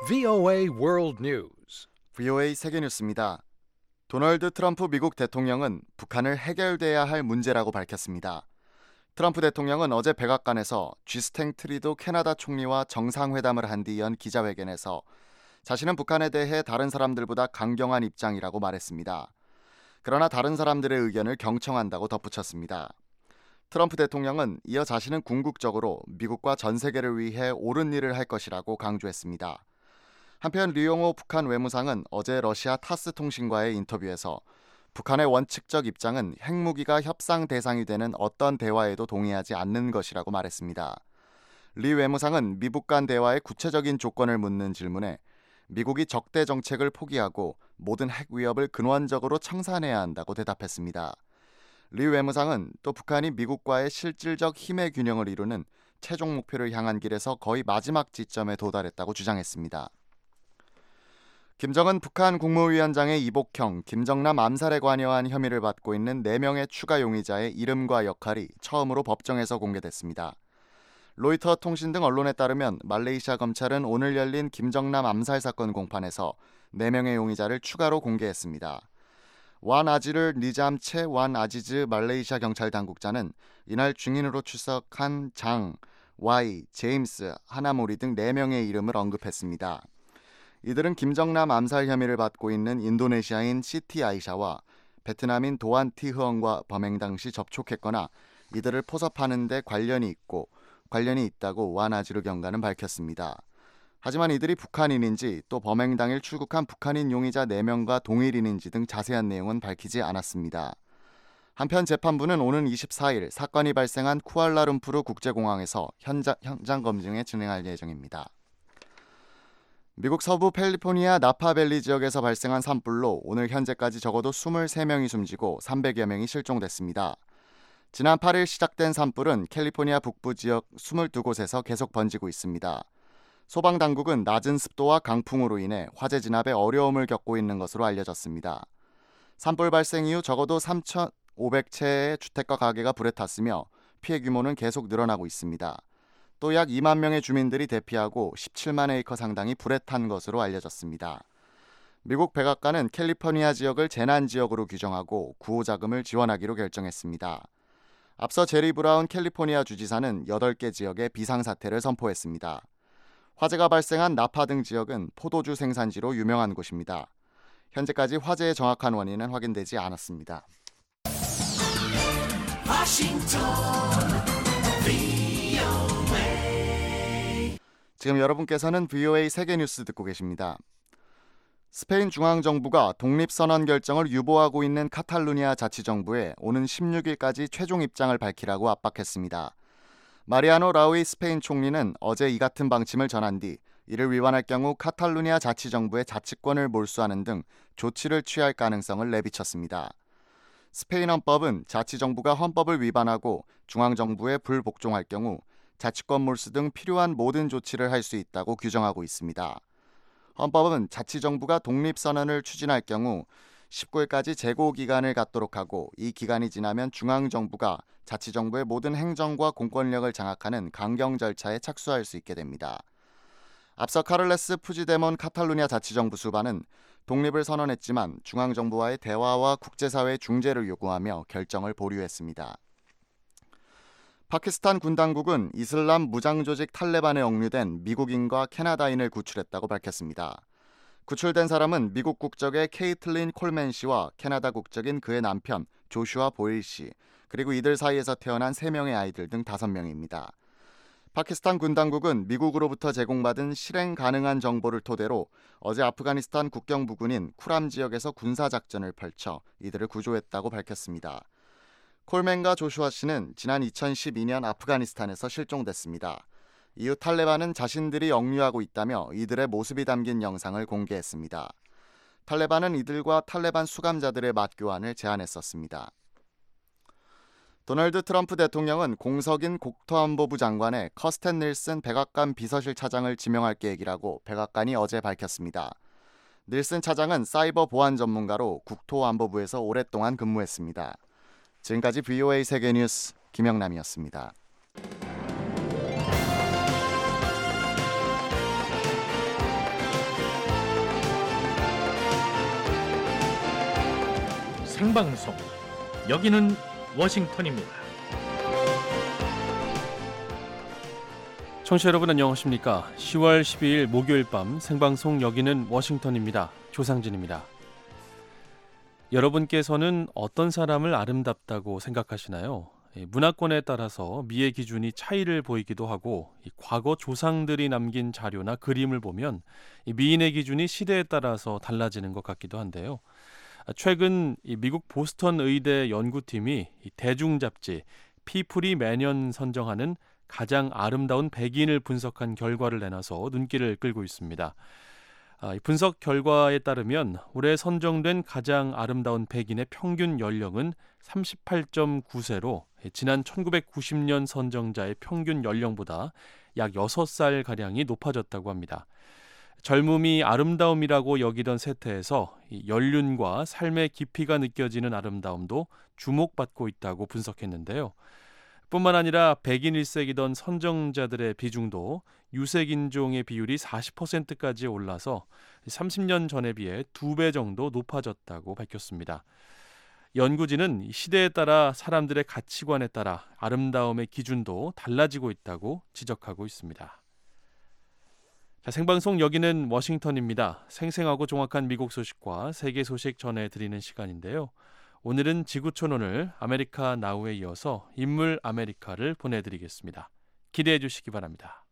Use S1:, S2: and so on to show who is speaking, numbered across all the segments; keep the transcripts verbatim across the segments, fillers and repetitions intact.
S1: 브이오에이 World News.
S2: 브이오에이 세계뉴스입니다. 도널드 트럼프 미국 대통령은 북한을 해결돼야 할 문제라고 밝혔습니다. 트럼프 대통령은 어제 백악관에서 쥐스탱 트리도 캐나다 총리와 정상회담을 한 뒤 연 기자회견에서 자신은 북한에 대해 다른 사람들보다 강경한 입장이라고 말했습니다. 그러나 다른 사람들의 의견을 경청한다고 덧붙였습니다. 트럼프 대통령은 이어 자신은 궁극적으로 미국과 전 세계를 위해 옳은 일을 할 것이라고 강조했습니다. 한편 류용호 북한 외무상은 어제 러시아 타스 통신과의 인터뷰에서 북한의 원칙적 입장은 핵무기가 협상 대상이 되는 어떤 대화에도 동의하지 않는 것이라고 말했습니다. 리 외무상은 미북 간 대화의 구체적인 조건을 묻는 질문에 미국이 적대 정책을 포기하고 모든 핵 위협을 근원적으로 청산해야 한다고 대답했습니다. 리 외무상은 또 북한이 미국과의 실질적 힘의 균형을 이루는 최종 목표를 향한 길에서 거의 마지막 지점에 도달했다고 주장했습니다. 김정은 북한 국무위원장의 이복형, 김정남 암살에 관여한 혐의를 받고 있는 네 명의 추가 용의자의 이름과 역할이 처음으로 법정에서 공개됐습니다. 로이터 통신 등 언론에 따르면 말레이시아 검찰은 오늘 열린 김정남 암살 사건 공판에서 네 명의 용의자를 추가로 공개했습니다. 완 아지르 니잠 채 완 아지즈 말레이시아 경찰 당국자는 이날 증인으로 출석한 장, 와이, 제임스, 하나모리 등 네 명의 이름을 언급했습니다. 이들은 김정남 암살 혐의를 받고 있는 인도네시아인 시티 아이샤와 베트남인 도안 티 흐엉과 범행 당시 접촉했거나 이들을 포섭하는 데 관련이 있고 관련이 있다고 완 아지르 경관은 밝혔습니다. 하지만 이들이 북한인인지 또 범행 당일 출국한 북한인 용의자 네 명과 동일인인지 등 자세한 내용은 밝히지 않았습니다. 한편 재판부는 오는 이십사일 사건이 발생한 쿠알라룸푸르 국제공항에서 현장, 현장 검증에 진행할 예정입니다. 미국 서부 캘리포니아 나파밸리 지역에서 발생한 산불로 오늘 현재까지 적어도 이십삼 명이 숨지고 삼백여 명이 실종됐습니다. 지난 팔일 시작된 산불은 캘리포니아 북부 지역 이십이 곳에서 계속 번지고 있습니다. 소방당국은 낮은 습도와 강풍으로 인해 화재 진압에 어려움을 겪고 있는 것으로 알려졌습니다. 산불 발생 이후 적어도 삼천오백 채의 주택과 가게가 불에 탔으며 피해 규모는 계속 늘어나고 있습니다. 또 약 이만 명의 주민들이 대피하고 십칠만 에이커 상당이 불에 탄 것으로 알려졌습니다. 미국 백악관은 캘리포니아 지역을 재난지역으로 규정하고 구호 자금을 지원하기로 결정했습니다. 앞서 제리 브라운 캘리포니아 주지사는 여덟 개 지역에 비상사태를 선포했습니다. 화재가 발생한 나파 등 지역은 포도주 생산지로 유명한 곳입니다. 현재까지 화재의 정확한 원인은 확인되지 않았습니다. 지금 여러분께서는 브이오에이 세계뉴스 듣고 계십니다. 스페인 중앙정부가 독립선언 결정을 유보하고 있는 카탈루니아 자치정부에 오는 십육일까지 최종 입장을 밝히라고 압박했습니다. 마리아노 라우이 스페인 총리는 어제 이 같은 방침을 전한 뒤 이를 위반할 경우 카탈루니아 자치정부의 자치권을 몰수하는 등 조치를 취할 가능성을 내비쳤습니다. 스페인 헌법은 자치정부가 헌법을 위반하고 중앙정부에 불복종할 경우 자치권 몰수 등 필요한 모든 조치를 할 수 있다고 규정하고 있습니다. 헌법은 자치정부가 독립선언을 추진할 경우 십구일까지 재고기간을 갖도록 하고 이 기간이 지나면 중앙정부가 자치정부의 모든 행정과 공권력을 장악하는 강경 절차에 착수할 수 있게 됩니다. 앞서 카를레스 푸지데몬 카탈루니아 자치정부 수반은 독립을 선언했지만 중앙정부와의 대화와 국제사회의 중재를 요구하며 결정을 보류했습니다. 파키스탄 군 당국은 이슬람 무장조직 탈레반에 억류된 미국인과 캐나다인을 구출했다고 밝혔습니다. 구출된 사람은 미국 국적의 케이틀린 콜맨 씨와 캐나다 국적인 그의 남편 조슈아 보일 씨, 그리고 이들 사이에서 태어난 세 명의 아이들 등 다섯 명입니다. 파키스탄 군 당국은 미국으로부터 제공받은 실행 가능한 정보를 토대로 어제 아프가니스탄 국경 부근인 쿠람 지역에서 군사작전을 펼쳐 이들을 구조했다고 밝혔습니다. 콜맨과 조슈아 씨는 지난 이천십이년 아프가니스탄에서 실종됐습니다. 이후 탈레반은 자신들이 억류하고 있다며 이들의 모습이 담긴 영상을 공개했습니다. 탈레반은 이들과 탈레반 수감자들의 맞교환을 제안했었습니다. 도널드 트럼프 대통령은 공석인 국토안보부 장관에 커스텐 닐슨 백악관 비서실 차장을 지명할 계획이라고 백악관이 어제 밝혔습니다. 닐슨 차장은 사이버 보안 전문가로 국토안보부에서 오랫동안 근무했습니다. 지금까지 브이오에이 세계뉴스 김영남이었습니다.
S3: 생방송. 여기는 워싱턴입니다.
S4: 청취자 여러분 안녕하십니까? 시월 십이일 목요일 밤 생방송 여기는 워싱턴입니다. 조상진입니다. 여러분께서는 어떤 사람을 아름답다고 생각하시나요? 문화권에 따라서 미의 기준이 차이를 보이기도 하고, 과거 조상들이 남긴 자료나 그림을 보면 미인의 기준이 시대에 따라서 달라지는 것 같기도 한데요. 최근 미국 보스턴 의대 연구팀이 대중 잡지 피플이 매년 선정하는 가장 아름다운 백인을 분석한 결과를 내놔서 눈길을 끌고 있습니다. 분석 결과에 따르면 올해 선정된 가장 아름다운 백인의 평균 연령은 삼십팔 점 구 세로 지난 천구백구십 년 선정자의 평균 연령보다 약 여섯 살가량이 높아졌다고 합니다. 젊음이 아름다움이라고 여기던 세태에서 연륜과 삶의 깊이가 느껴지는 아름다움도 주목받고 있다고 분석했는데요. 뿐만 아니라 백인 일색이던 선정자들의 비중도 유색인종의 비율이 사십 퍼센트까지 올라서 삼십 년 전에 비해 두 배 정도 높아졌다고 밝혔습니다. 연구진은 시대에 따라 사람들의 가치관에 따라 아름다움의 기준도 달라지고 있다고 지적하고 있습니다. 자, 생방송 여기는 워싱턴입니다. 생생하고 정확한 미국 소식과 세계 소식 전해드리는 시간인데요. 오늘은 지구촌오늘 아메리카 나우에 이어서 인물 아메리카를 보내드리겠습니다. 기대해 주시기 바랍니다.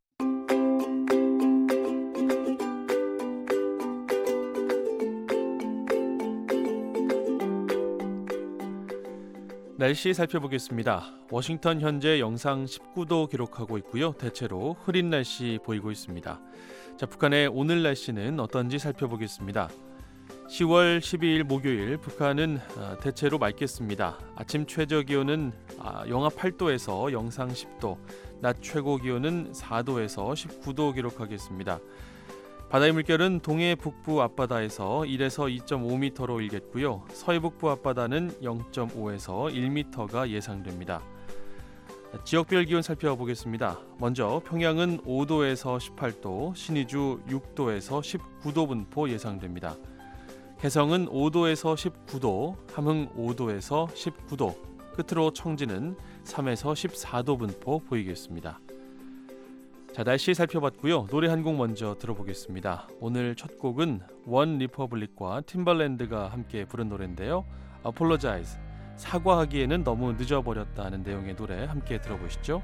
S4: 날씨 살펴보겠습니다. 워싱턴 현재 영상 십구 도 기록하고 있고요. 대체로 흐린 날씨 보이고 있습니다. 자, 북한의 오늘 날씨는 어떤지 살펴보겠습니다. 시월 십이일 목요일 북한은 대체로 맑겠습니다. 아침 최저 기온은 영하 팔 도에서 영상 십 도, 낮 최고 기온은 사 도에서 십구 도 기록하겠습니다. 바다의 물결은 동해 북부 앞바다에서 일에서 이 점 오 미터로 일겠고요. 서해 북부 앞바다는 영 점 오에서 일 미터가 예상됩니다. 지역별 기온 살펴보겠습니다. 먼저 평양은 오 도에서 십팔 도, 신의주 육 도에서 십구 도 분포 예상됩니다. 개성은 오 도에서 십구 도, 함흥 오 도에서 십구 도, 끝으로 청진은 삼에서 십사 도 분포 보이겠습니다. 자, 날씨 살펴봤고요. 노래 한 곡 먼저 들어보겠습니다. 오늘 첫 곡은 원 리퍼블릭과 팀벌랜드가 함께 부른 노래인데요. Apologize, 사과하기에는 너무 늦어버렸다는 내용의 노래 함께 들어보시죠.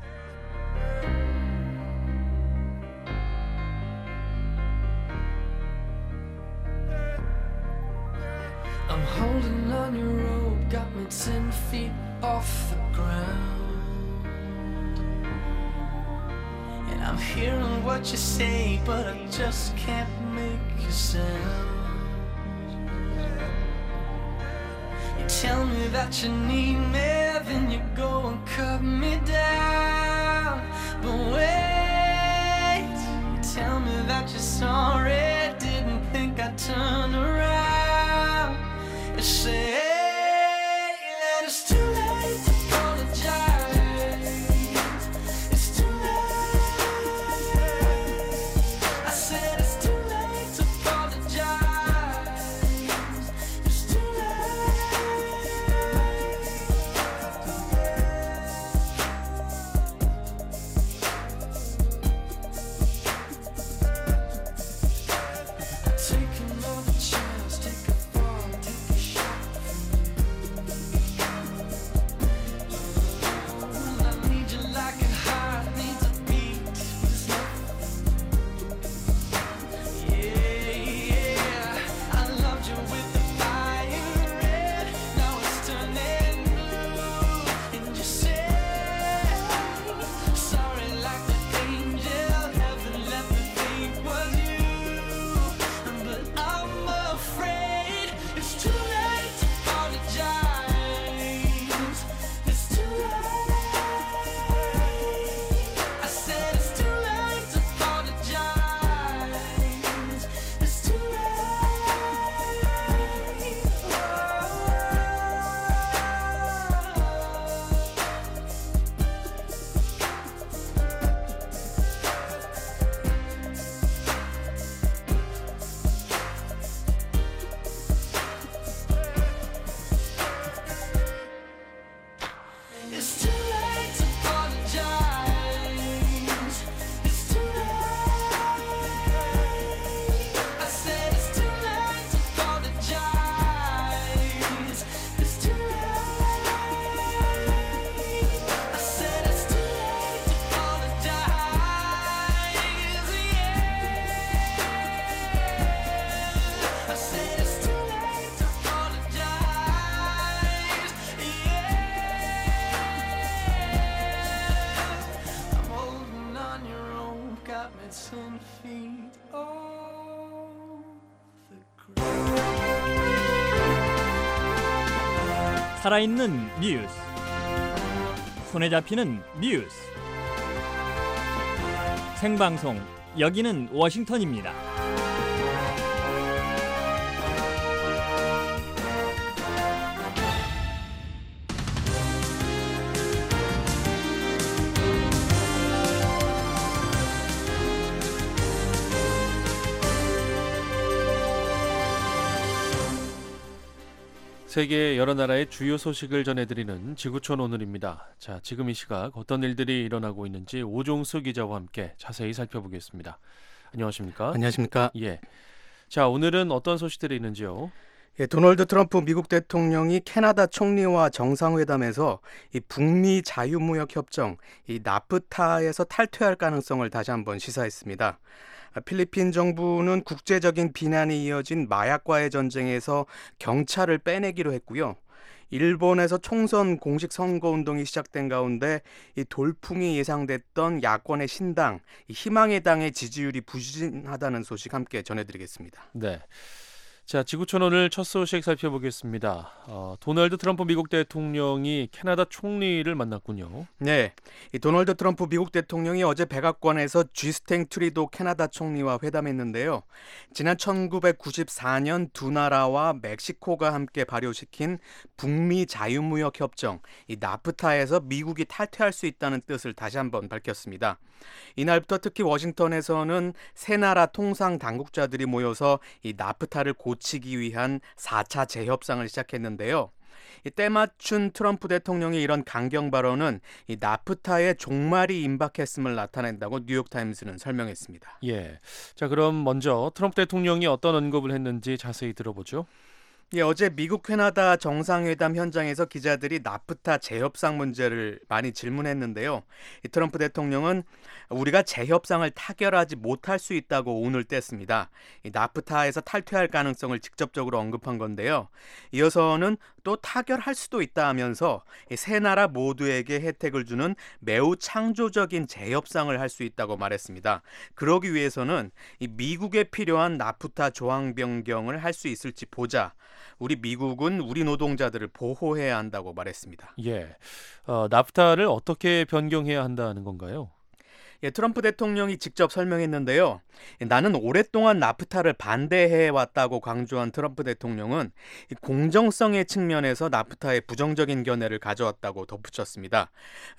S5: I'm holding on your rope, got me ten feet off the ground. And I'm hearing what you say, but I just can't make a sound. You tell me that you need me, then you go and cut me down. But wait, you tell me that you're sorry, didn't think I'd turn around. You say that it's too late to apologize. It's too late. I said it's too late to apologize. It's too late. and ten feet off the ground.
S6: 살아있는 뉴스, 손에 잡히는 뉴스, 생방송, 여기는 워싱턴입니다.
S4: 세계 여러 나라의 주요 소식을 전해드리는 지구촌 오늘입니다. 자, 지금 이 시각 어떤 일들이 일어나고 있는지 오종수 기자와 함께 자세히 살펴보겠습니다. 안녕하십니까?
S7: 안녕하십니까?
S4: 예. 자, 오늘은 어떤 소식들이 있는지요?
S7: 예, 도널드 트럼프 미국 대통령이 캐나다 총리와 정상회담에서 이 북미 자유무역 협정, 이 나프타에서 탈퇴할 가능성을 다시 한번 시사했습니다. 필리핀 정부는 국제적인 비난이 이어진 마약과의 전쟁에서 경찰을 빼내기로 했고요. 일본에서 총선 공식 선거운동이 시작된 가운데 이 돌풍이 예상됐던 야권의 신당, 이 희망의 당의 지지율이 부진하다는 소식 함께 전해드리겠습니다.
S4: 네. 자, 지구촌 오늘 첫 소식 살펴보겠습니다. 어, 도널드 트럼프 미국 대통령이 캐나다 총리를 만났군요.
S7: 네, 이 도널드 트럼프 미국 대통령이 어제 백악관에서 쥐스탱 트리도 캐나다 총리와 회담했는데요. 지난 천구백구십사 년 두 나라와 멕시코가 함께 발효시킨 북미 자유무역 협정, 이 나프타에서 미국이 탈퇴할 수 있다는 뜻을 다시 한번 밝혔습니다. 이날부터 특히 워싱턴에서는 세 나라 통상 당국자들이 모여서 이 나프타를 고치기 위한 사 차 재협상을 시작했는데요. 이 때맞춘 트럼프 대통령의 이런 강경 발언은 이 나프타의 종말이 임박했음을 나타낸다고 뉴욕타임스는 설명했습니다.
S4: 예. 자, 그럼 먼저 트럼프 대통령이 어떤 언급을 했는지 자세히 들어보죠.
S7: 예, 어제 미국 캐나다 정상회담 현장에서 기자들이 나프타 재협상 문제를 많이 질문했는데요. 이 트럼프 대통령은 우리가 재협상을 타결하지 못할 수 있다고 운을 뗐습니다. 이 나프타에서 탈퇴할 가능성을 직접적으로 언급한 건데요. 이어서는 또 타결할 수도 있다 하면서 이 세 나라 모두에게 혜택을 주는 매우 창조적인 재협상을 할 수 있다고 말했습니다. 그러기 위해서는 이 미국에 필요한 나프타 조항 변경을 할 수 있을지 보자. 우리 미국은 우리 노동자들을 보호해야 한다고 말했습니다.
S4: 예, 어, 나프타를 어떻게 변경해야 한다는 건가요?
S7: 예, 트럼프 대통령이 직접 설명했는데요. 나는 오랫동안 나프타를 반대해왔다고 강조한 트럼프 대통령은 공정성의 측면에서 나프타에 부정적인 견해를 가져왔다고 덧붙였습니다.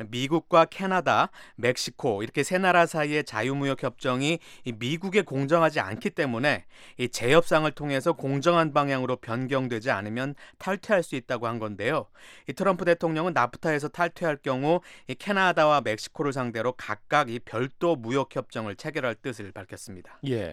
S7: 미국과 캐나다, 멕시코 이렇게 세 나라 사이의 자유무역 협정이 미국에 공정하지 않기 때문에 이 재협상을 통해서 공정한 방향으로 변경되지 않으면 탈퇴할 수 있다고 한 건데요. 이 트럼프 대통령은 나프타에서 탈퇴할 경우 이 캐나다와 멕시코를 상대로 각각 이 별도 무역 협정을 체결할 뜻을 밝혔습니다.
S4: 예,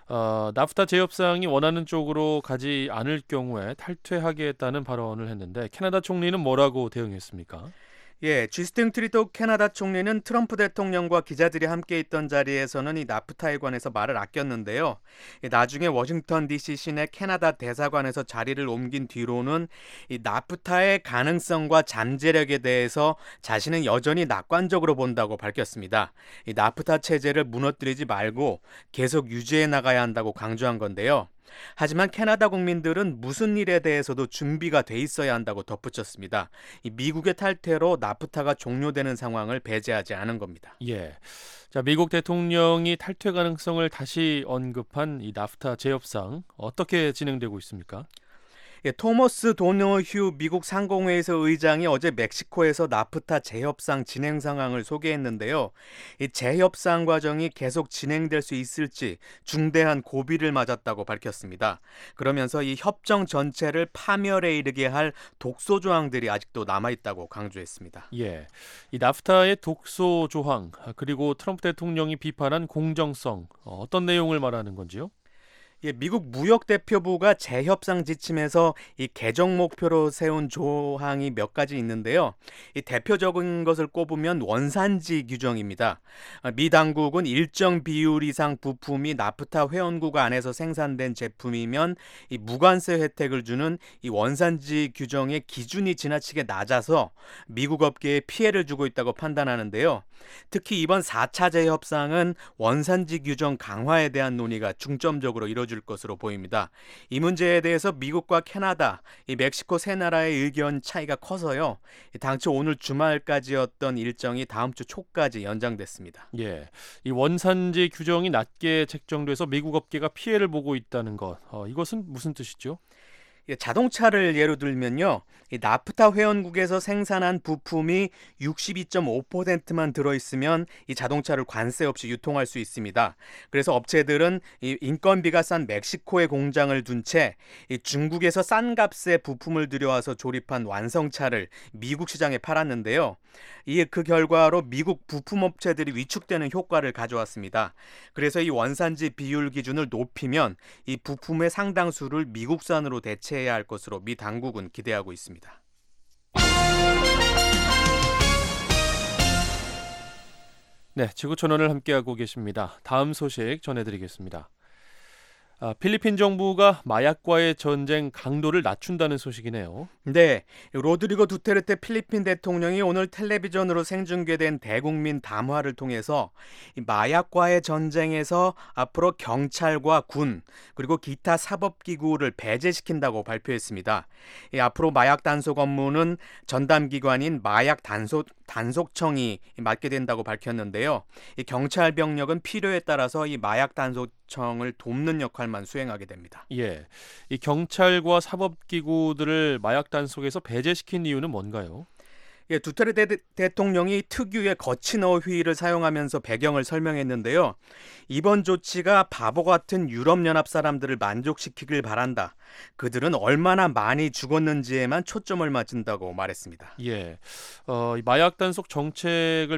S4: 어, 나프타 재협상이 원하는 쪽으로 가지 않을 경우에 탈퇴하겠다는 발언을 했는데 캐나다 총리는 뭐라고 대응했습니까?
S7: 예, 쥐스팅 트리도 캐나다 총리는 트럼프 대통령과 기자들이 함께 있던 자리에서는 이 나프타에 관해서 말을 아꼈는데요. 나중에 워싱턴 디씨 시내 캐나다 대사관에서 자리를 옮긴 뒤로는 이 나프타의 가능성과 잠재력에 대해서 자신은 여전히 낙관적으로 본다고 밝혔습니다. 이 나프타 체제를 무너뜨리지 말고 계속 유지해 나가야 한다고 강조한 건데요. 하지만 캐나다 국민들은 무슨 일에 대해서도 준비가 돼 있어야 한다고 덧붙였습니다. 이 미국의 탈퇴로 나프타가 종료되는 상황을 배제하지 않은 겁니다.
S4: 예, 자, 미국 대통령이 탈퇴 가능성을 다시 언급한 이 나프타 재협상 어떻게 진행되고 있습니까?
S7: 예, 토머스 도너휴 미국 상공회의소 의장이 어제 멕시코에서 나프타 재협상 진행 상황을 소개했는데요. 이 재협상 과정이 계속 진행될 수 있을지 중대한 고비를 맞았다고 밝혔습니다. 그러면서 이 협정 전체를 파멸에 이르게 할 독소 조항들이 아직도 남아있다고 강조했습니다.
S4: 예, 이 나프타의 독소 조항 그리고 트럼프 대통령이 비판한 공정성 어떤 내용을 말하는 건지요?
S7: 예, 미국 무역대표부가 재협상 지침에서 이 개정 목표로 세운 조항이 몇 가지 있는데요. 이 대표적인 것을 꼽으면 원산지 규정입니다. 아, 미 당국은 일정 비율 이상 부품이 나프타 회원국 안에서 생산된 제품이면 이 무관세 혜택을 주는 이 원산지 규정의 기준이 지나치게 낮아서 미국 업계에 피해를 주고 있다고 판단하는데요. 특히 이번 사 차 재협상은 원산지 규정 강화에 대한 논의가 중점적으로 이루어질 것으로 보입니다. 이 문제에 대해서 미국과 캐나다, 이 멕시코 세 나라의 의견 차이가 커서요. 당초 오늘 주말까지였던 일정이 다음 주 초까지 연장됐습니다.
S4: 예, 이 원산지 규정이 낮게 책정돼서 미국 업계가 피해를 보고 있다는 것, 어, 이것은 무슨 뜻이죠?
S7: 자동차를 예로 들면요. 이 나프타 회원국에서 생산한 부품이 육십이 점 오 퍼센트만 들어있으면 이 자동차를 관세 없이 유통할 수 있습니다. 그래서 업체들은 이 인건비가 싼 멕시코에 공장을 둔 채 이 중국에서 싼 값에 부품을 들여와서 조립한 완성차를 미국 시장에 팔았는데요. 이 그 결과로 미국 부품업체들이 위축되는 효과를 가져왔습니다. 그래서 이 원산지 비율 기준을 높이면 이 부품의 상당수를 미국산으로 대체해야 할 것으로 미 당국은 기대하고 있습니다.
S4: 네, 지구촌원을 함께하고 계십니다. 다음 소식 전해드리겠습니다. 아, 필리핀 정부가 마약과의 전쟁 강도를 낮춘다는 소식이네요.
S7: 네, 로드리고 두테르테 필리핀 대통령이 오늘 텔레비전으로 생중계된 대국민 담화를 통해서 이 마약과의 전쟁에서 앞으로 경찰과 군 그리고 기타 사법기구를 배제시킨다고 발표했습니다. 이 앞으로 마약 단속 업무는 전담기관인 마약 단속 단속청이 맡게 된다고 밝혔는데요. 이 경찰 병력은 필요에 따라서 이 마약 단속청을 돕는 역할만 수행하게 됩니다.
S4: 예, 이 경찰과 사법기구들을 마약 단속에서 배제시킨 이유는 뭔가요?
S7: 예, 두테르테 대, 대통령이 특유의 거친 어휘를 사용하면서 배경을 설명했는데요. 이번 조치가 바보 같은 유럽연합 사람들을 만족시키길 바란다. 그들은 얼마나 많이 죽었는지에만 초점을 맞춘다고 말했습니다.
S4: 예, 어, 이 마약 단속 정책을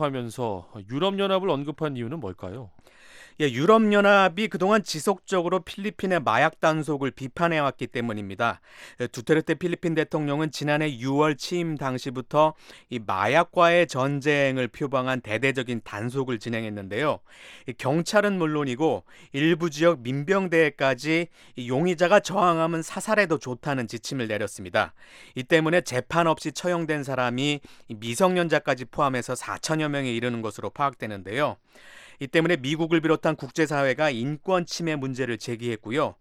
S4: 변경하면서 유럽연합을 언급한 이유는 뭘까요?
S7: 예, 유럽연합이 그동안 지속적으로 필리핀의 마약 단속을 비판해왔기 때문입니다. 예, 두테르테 필리핀 대통령은 지난해 유월 취임 당시부터 이 마약과의 전쟁을 표방한 대대적인 단속을 진행했는데요. 이 경찰은 물론이고 일부 지역 민병대에까지 이 용의자가 저항하면 사살해도 좋다는 지침을 내렸습니다. 이 때문에 재판 없이 처형된 사람이 이 미성년자까지 포함해서 사천여 명에 이르는 것으로 파악되는데요. 이 때문에 미국을 비롯한 국제사회가 인권 침해 문제를 제기했고요.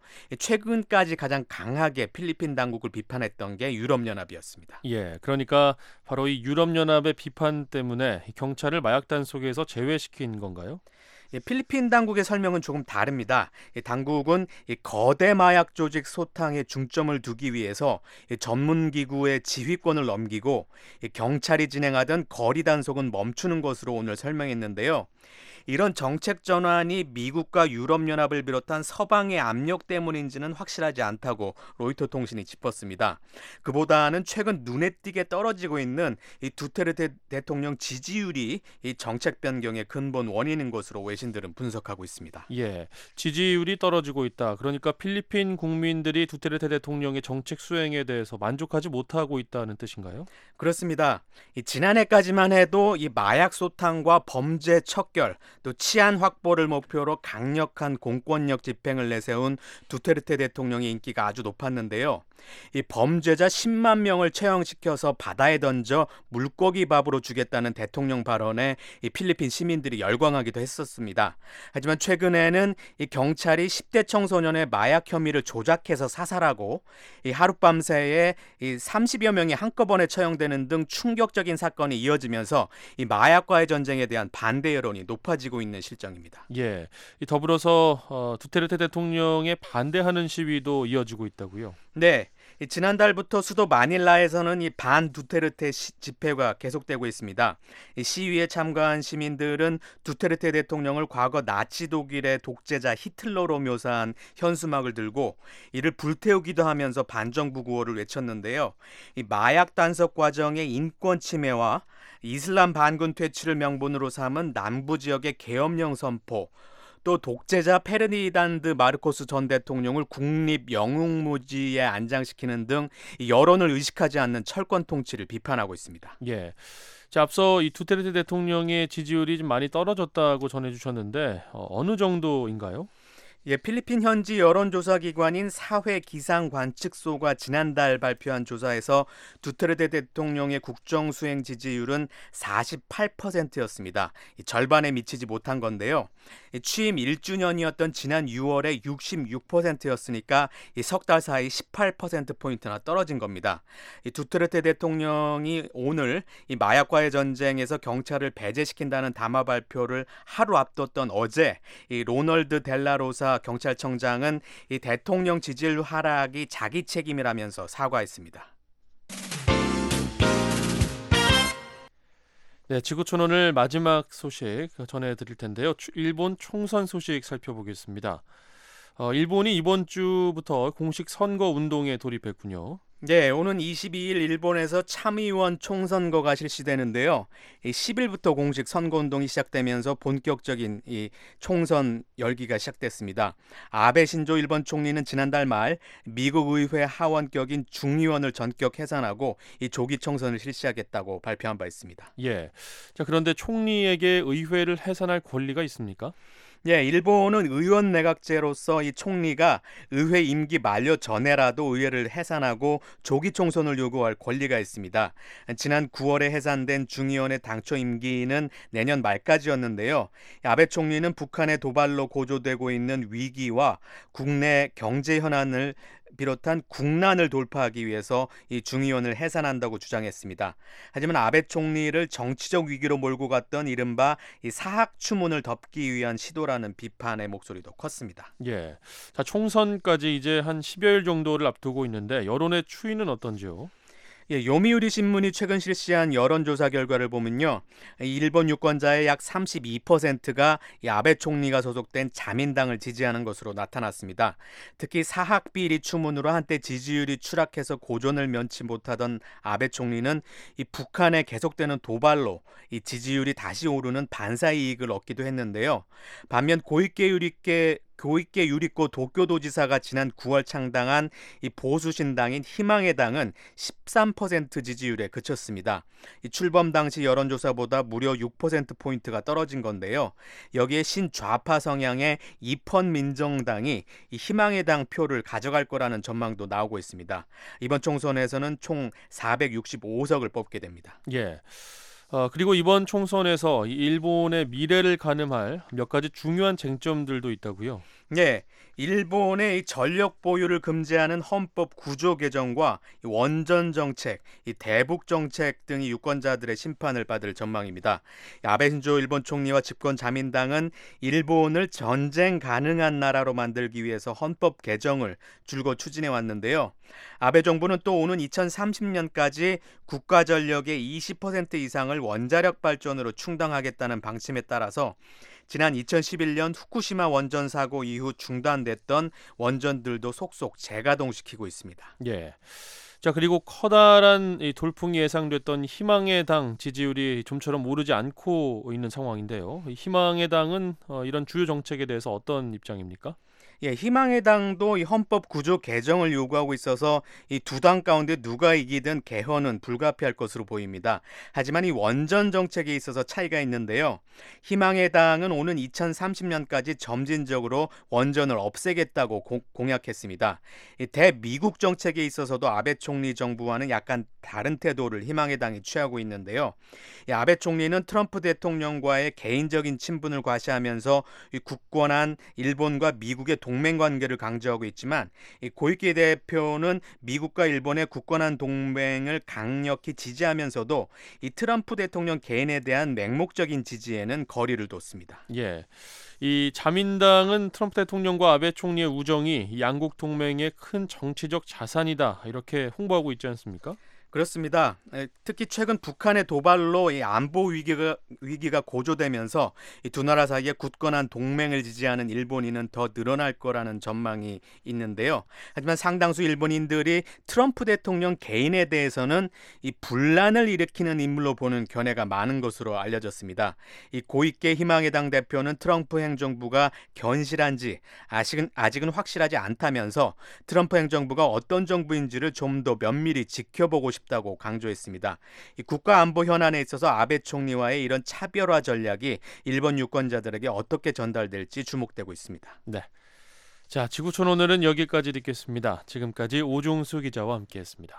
S7: 최근까지 가장 강하게 필리핀 당국을 비판했던 게 유럽연합이었습니다.
S4: 예, 그러니까 바로 이 유럽연합의 비판 때문에 경찰을 마약 단속에서 제외시킨 건가요?
S7: 예, 필리핀 당국의 설명은 조금 다릅니다. 이 당국은 이 거대 마약 조직 소탕에 중점을 두기 위해서 이 전문기구의 지휘권을 넘기고 이 경찰이 진행하던 거리 단속은 멈추는 것으로 오늘 설명했는데요. 이런 정책 전환이 미국과 유럽연합을 비롯한 서방의 압력 때문인지는 확실하지 않다고 로이터 통신이 짚었습니다. 그보다는 최근 눈에 띄게 떨어지고 있는 이 두테르테 대통령 지지율이 이 정책 변경의 근본 원인인 것으로 외신들은 분석하고 있습니다.
S4: 예, 지지율이 떨어지고 있다. 그러니까 필리핀 국민들이 두테르테 대통령의 정책 수행에 대해서 만족하지 못하고 있다는 뜻인가요?
S7: 그렇습니다. 이 지난해까지만 해도 이 마약 소탕과 범죄 척결 또 치안 확보를 목표로 강력한 공권력 집행을 내세운 두테르테 대통령의 인기가 아주 높았는데요. 이 범죄자 십만 명을 처형시켜서 바다에 던져 물고기 밥으로 주겠다는 대통령 발언에 이 필리핀 시민들이 열광하기도 했었습니다. 하지만 최근에는 이 경찰이 십 대 청소년의 마약 혐의를 조작해서 사살하고 이 하룻밤새에 이 삼십여 명이 한꺼번에 처형되는 등 충격적인 사건이 이어지면서 이 마약과의 전쟁에 대한 반대 여론이 높아지고 있는 실정입니다.
S4: 예, 이 더불어서 어, 두테르테 대통령에 반대하는 시위도 이어지고 있다고요?
S7: 네, 지난달부터 수도 마닐라에서는 이 반 두테르테 시, 집회가 계속되고 있습니다. 이 시위에 참가한 시민들은 두테르테 대통령을 과거 나치 독일의 독재자 히틀러로 묘사한 현수막을 들고 이를 불태우기도 하면서 반정부 구호를 외쳤는데요. 이 마약 단속 과정의 인권 침해와 이슬람 반군 퇴치를 명분으로 삼은 남부 지역의 계엄령 선포, 또 독재자 페르디난드 마르코스 전 대통령을 국립 영웅무지에 안장시키는 등 여론을 의식하지 않는 철권 통치를 비판하고 있습니다.
S4: 예. 자, 앞서 이 두테르테 대통령의 지지율이 좀 많이 떨어졌다고 전해주셨는데 어, 어느 정도인가요?
S7: 예, 필리핀 현지 여론조사 기관인 사회기상관측소가 지난달 발표한 조사에서 두테르테 대통령의 국정수행 지지율은 사십팔 퍼센트였습니다. 절반에 미치지 못한 건데요. 취임 일 주년이었던 지난 유월에 육십육 퍼센트였으니까 석 달 사이 십팔 퍼센트포인트나 떨어진 겁니다. 두테르테 대통령이 오늘 이 마약과의 전쟁에서 경찰을 배제시킨다는 담화 발표를 하루 앞뒀던 어제 이 로널드 델라로사 경찰청장은 이 대통령 지지율 하락이 자기 책임이라면서 사과했습니다.
S4: 네, 지구촌 오늘 마지막 소식 전해드릴 텐데요. 일본 총선 소식 살펴보겠습니다. 어, 일본이 이번 주부터 공식 선거 운동에 돌입했군요.
S7: 네, 오는 이십이 일 일본에서 참의원 총선거가 실시되는데요. 십 일부터 공식 선거운동이 시작되면서 본격적인 이 총선 열기가 시작됐습니다. 아베 신조 일본 총리는 지난달 말 미국 의회 하원격인 중의원을 전격 해산하고 이 조기 총선을 실시하겠다고 발표한 바 있습니다.
S4: 예. 자, 그런데 총리에게 의회를 해산할 권리가 있습니까?
S7: 예, 일본은 의원 내각제로서 이 총리가 의회 임기 만료 전에라도 의회를 해산하고 조기 총선을 요구할 권리가 있습니다. 지난 구월에 해산된 중의원의 당초 임기는 내년 말까지였는데요. 아베 총리는 북한의 도발로 고조되고 있는 위기와 국내 경제 현안을 비롯한 국난을 돌파하기 위해서 이 중의원을 해산한다고 주장했습니다. 하지만 아베 총리를 정치적 위기로 몰고 갔던 이른바 이 사학 추문을 덮기 위한 시도라는 비판의 목소리도 컸습니다.
S4: 예. 자, 총선까지 이제 한 십여일 정도를 앞두고 있는데 여론의 추이는 어떤지요?
S7: 예, 요미우리 신문이 최근 실시한 여론조사 결과를 보면요, 일본 유권자의 약 삼십이 퍼센트가 이 아베 총리가 소속된 자민당을 지지하는 것으로 나타났습니다. 특히 사학 비리 추문으로 한때 지지율이 추락해서 고전을 면치 못하던 아베 총리는 이 북한의 계속되는 도발로 이 지지율이 다시 오르는 반사 이익을 얻기도 했는데요. 반면 고이케 유리케 고이케 유리코 도쿄도지사가 지난 구월 창당한 이 보수신당인 희망의 당은 십삼 퍼센트 지지율에 그쳤습니다. 이 출범 당시 여론조사보다 무려 육 퍼센트포인트가 떨어진 건데요. 여기에 신좌파 성향의 이펀 민정당이 이 희망의 당 표를 가져갈 거라는 전망도 나오고 있습니다. 이번 총선에서는 총 사백육십오 석을 뽑게 됩니다.
S4: 예. 어, 그리고 이번 총선에서 이 일본의 미래를 가늠할 몇 가지 중요한 쟁점들도 있다고요.
S7: 네, 일본의 이 전력 보유를 금지하는 헌법 구조 개정과 이 원전 정책, 이 대북 정책 등이 유권자들의 심판을 받을 전망입니다. 아베 신조 일본 총리와 집권 자민당은 일본을 전쟁 가능한 나라로 만들기 위해서 헌법 개정을 줄곧 추진해 왔는데요. 아베 정부는 또 오는 이천삼십 년까지 국가 전력의 이십 퍼센트 이상을 원자력 발전으로 충당하겠다는 방침에 따라서 지난 이천십일 년 후쿠시마 원전 사고 이후 중단됐던 원전들도 속속 재가동시키고 있습니다.
S4: 예. 자, 그리고 커다란 이 돌풍이 예상됐던 희망의 당 지지율이 좀처럼 오르지 않고 있는 상황인데요. 희망의 당은 어, 이런 주요 정책에 대해서 어떤 입장입니까?
S7: 예, 희망의 당도 이 헌법 구조 개정을 요구하고 있어서 이 두 당 가운데 누가 이기든 개헌은 불가피할 것으로 보입니다. 하지만 이 원전 정책에 있어서 차이가 있는데요. 희망의 당은 오는 이천삼십 년까지 점진적으로 원전을 없애겠다고 고, 공약했습니다. 이 대미국 정책에 있어서도 아베 총리 정부와는 약간 다른 태도를 희망의 당이 취하고 있는데요. 이 아베 총리는 트럼프 대통령과의 개인적인 친분을 과시하면서 이 굳건한 일본과 미국의 동맹관계를 강조하고 있지만 이 고이케 대표는 미국과 일본의 굳건한 동맹을 강력히 지지하면서도 이 트럼프 대통령 개인에 대한 맹목적인 지지에는 거리를 뒀습니다.
S4: 예, 이 자민당은 트럼프 대통령과 아베 총리의 우정이 양국 동맹의 큰 정치적 자산이다 이렇게 홍보하고 있지 않습니까?
S7: 그렇습니다. 에, 특히 최근 북한의 도발로 이 안보 위기가 위기가 고조되면서 이 두 나라 사이에 굳건한 동맹을 지지하는 일본인은 더 늘어날 거라는 전망이 있는데요. 하지만 상당수 일본인들이 트럼프 대통령 개인에 대해서는 이 분란을 일으키는 인물로 보는 견해가 많은 것으로 알려졌습니다. 이 고이케 희망의 당 대표는 트럼프 행정부가 견실한지 아직은 아직은 확실하지 않다면서 트럼프 행정부가 어떤 정부인지를 좀 더 면밀히 지켜보고 싶다고 강조했습니다. 이 국가안보 현안에 있어서 아베 총리와의 이런 차별화 전략이 일본 유권자들에게 어떻게 전달될지 주목되고 있습니다.
S4: 네. 자, 지구촌 오늘은 여기까지 듣겠습니다. 지금까지 오종수 기자와 함께했습니다.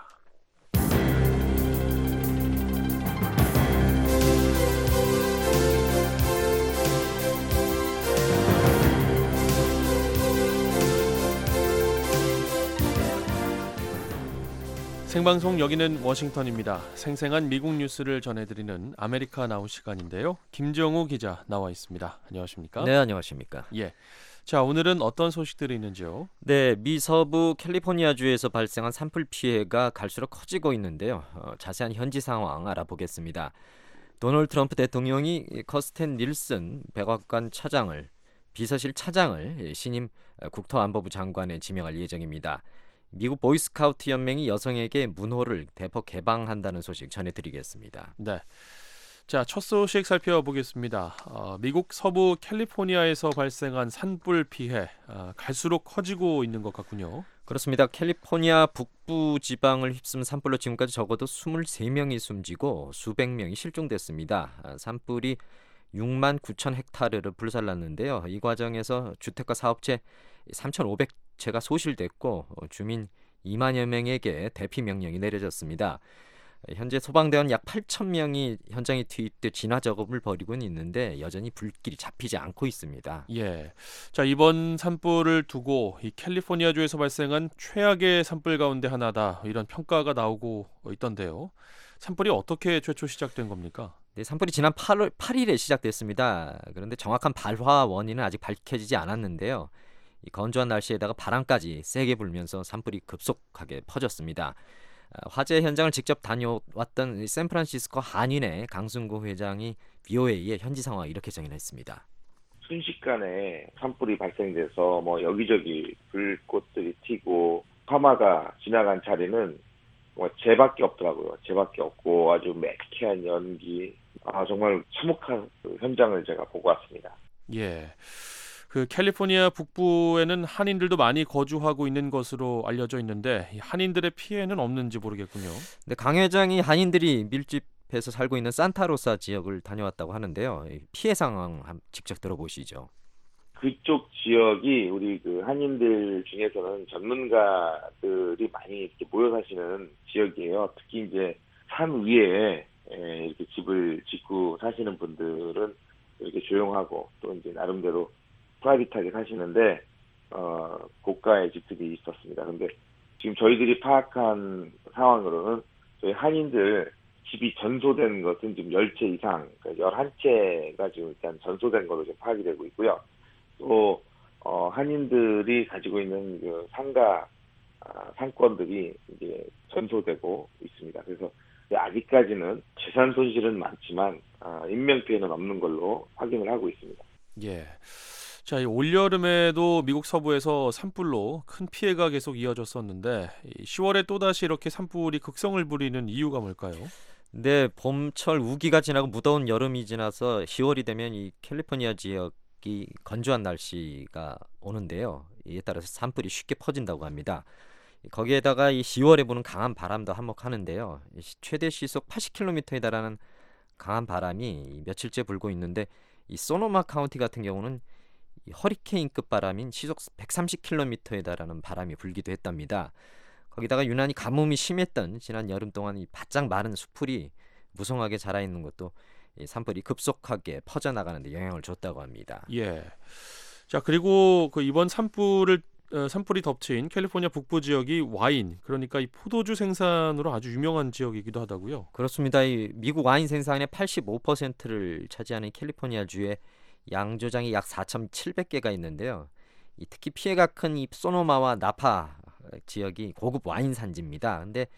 S4: 생방송 여기는 워싱턴입니다. 생생한 미국 뉴스를 전해드리는 아메리카 나우 시간인데요. 김정우 기자 나와 있습니다. 안녕하십니까?
S8: 네, 안녕하십니까?
S4: 예. 자, 오늘은 어떤 소식들이 있는지요?
S8: 네, 미 서부 캘리포니아주에서 발생한 산불 피해가 갈수록 커지고 있는데요. 어, 자세한 현지 상황 알아보겠습니다. 도널드 트럼프 대통령이 커스텐 닐슨 백악관 차장을 비서실 차장을 신임 국토안보부 장관에 지명할 예정입니다. 미국 보이스카우트 연맹이 여성에게 문호를 대폭 개방한다는 소식 전해드리겠습니다.
S4: 네. 자, 첫 소식 살펴보겠습니다. 어, 미국 서부 캘리포니아에서 발생한 산불 피해 어, 갈수록 커지고 있는 것 같군요.
S8: 그렇습니다. 캘리포니아 북부 지방을 휩쓴 산불로 지금까지 적어도 이십삼 명이 숨지고 수백 명이 실종됐습니다. 아, 산불이 육만 구천 헥타르를 불살랐는데요. 이 과정에서 주택과 사업체 삼천오백 채가 소실됐고 주민 이만여 명에게 대피 명령이 내려졌습니다. 현재 소방대원 약 팔천 명이 현장에 투입돼 진화 작업을 벌이고 있는데 여전히 불길이 잡히지 않고 있습니다.
S4: 예. 자, 이번 산불을 두고 이 캘리포니아주에서 발생한 최악의 산불 가운데 하나다, 이런 평가가 나오고 있던데요. 산불이 어떻게 최초 시작된 겁니까?
S8: 네, 산불이 지난 팔월 팔일에 시작됐습니다. 그런데 정확한 발화 원인은 아직 밝혀지지 않았는데요. 이 건조한 날씨에다가 바람까지 세게 불면서 산불이 급속하게 퍼졌습니다. 화재 현장을 직접 다녀왔던 샌프란시스코 한인의 강승구 회장이 브이오에이에 현지 상황을 이렇게 정의했습니다.
S9: 순식간에 산불이 발생돼서 뭐 여기저기 불꽃들이 튀고 화마가 지나간 자리는 뭐 쟤밖에 없더라고요. 쟤밖에 없고 아주 매캐한 연기, 아 정말 참혹한 그 현장을 제가 보고 왔습니다.
S4: 예. 그 캘리포니아 북부에는 한인들도 많이 거주하고 있는 것으로 알려져 있는데 이 한인들의 피해는 없는지 모르겠군요.
S8: 네, 강 회장이 한인들이 밀집해서 살고 있는 산타로사 지역을 다녀왔다고 하는데요. 피해 상황 직접 들어보시죠.
S9: 그쪽 지역이 우리 그 한인들 중에서는 전문가들이 많이 이렇게 모여 사시는 지역이에요. 특히 이제 산 위에 이렇게 집을 짓고 사시는 분들은 이렇게 조용하고 또 이제 나름대로 프라이빗하게 사시는데 어, 고가의 집들이 있었습니다. 그런데 지금 저희들이 파악한 상황으로는 저희 한인들 집이 전소된 것은 지금 열 채 이상, 그러니까 열한 채가 지금 일단 전소된 걸로 지금 파악이 되고 있고요. 또 어, 한인들이 가지고 있는 그 상가 아, 상권들이 이제 전소되고 있습니다. 그래서 아직까지는 재산 손실은 많지만 아, 인명 피해는 없는 걸로 확인을 하고 있습니다.
S4: 예. 자, 이 올여름에도 미국 서부에서 산불로 큰 피해가 계속 이어졌었는데 시월에 또다시 이렇게 산불이 극성을 부리는 이유가 뭘까요?
S8: 네, 봄철 우기가 지나고 무더운 여름이 지나서 시월이 되면 이 캘리포니아 지역이 건조한 날씨가 오는데요. 이에 따라서 산불이 쉽게 퍼진다고 합니다. 거기에다가 이 시월에 부는 강한 바람도 한몫하는데요. 최대 시속 팔십 킬로미터에 달하는 강한 바람이 며칠째 불고 있는데 이 소노마 카운티 같은 경우는 이 허리케인급 바람인 시속 백삼십 킬로미터에 달하는 바람이 불기도 했답니다. 거기다가 유난히 가뭄이 심했던 지난 여름 동안 이 바짝 마른 수풀이 무성하게 자라 있는 것도 이 산불이 급속하게 퍼져나가는 데 영향을 줬다고 합니다.
S4: 예. 자, 그리고 그 이번 산불을 어, 산불이 덮친 캘리포니아 북부 지역이 와인, 그러니까 이 포도주 생산으로 아주 유명한 지역이기도 하다고요.
S8: 그렇습니다. 이 미국 와인 생산의 팔십오 퍼센트를 차지하는 캘리포니아 주에 양조장이 약 사천칠백 개가 있는데요. 이 특히 피해가 큰 이 소노마와 나파 지역이 고급 와인 산지입니다. 근데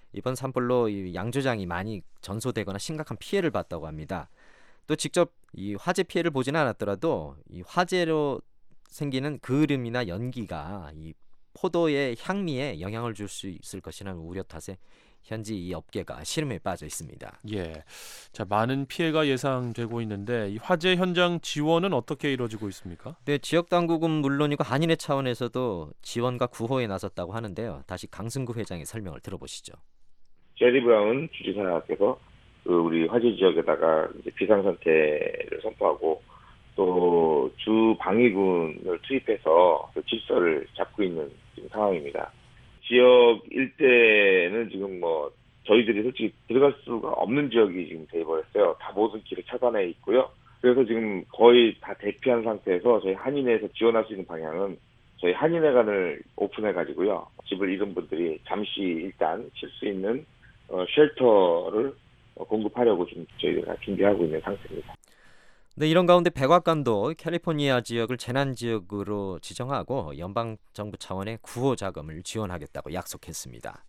S8: 이번 산불로 이 양조장이 많이 전소되거나 심각한 피해를 봤다고 합니다. 또 직접 이 화재 피해를 보지는 않았더라도 이 화재로 생기는 그을음이나 연기가 이 포도의 향미에 영향을 줄 수 있을 것이라는 우려 탓에 현재 이 업계가 시름에 빠져 있습니다.
S4: 예. 자, 많은 피해가 예상되고 있는데 이 화재 현장 지원은 어떻게 이루어지고 있습니까?
S8: 네, 지역 당국은 물론이고 한인회 차원에서도 지원과 구호에 나섰다고 하는데요. 다시 강승구 회장의 설명을 들어보시죠.
S9: 제리 브라운 주지사께서 그 우리 화재 지역에다가 이제 비상 상태를 선포하고 또 주 방위군을 투입해서 그 질서를 잡고 있는 지금 상황입니다. 지역 일대는 지금 뭐 저희들이 솔직히 들어갈 수가 없는 지역이 지금 돼버렸어요. 다 모든 길을 차단해 있고요. 그래서 지금 거의 다 대피한 상태에서 저희 한인회에서 지원할 수 있는 방향은 저희 한인회관을 오픈해가지고요. 집을 잃은 분들이 잠시 일단 쉴 수 있는 어, 쉘터를 어, 공급하려고 좀 저희가 준비하고 있는 상태입니다.
S8: 네, 이런 가운데 백악관도 캘리포니아 지역을 재난 지역으로 지정하고 연방 정부 차원의 구호 자금을 지원하겠다고 약속했습니다.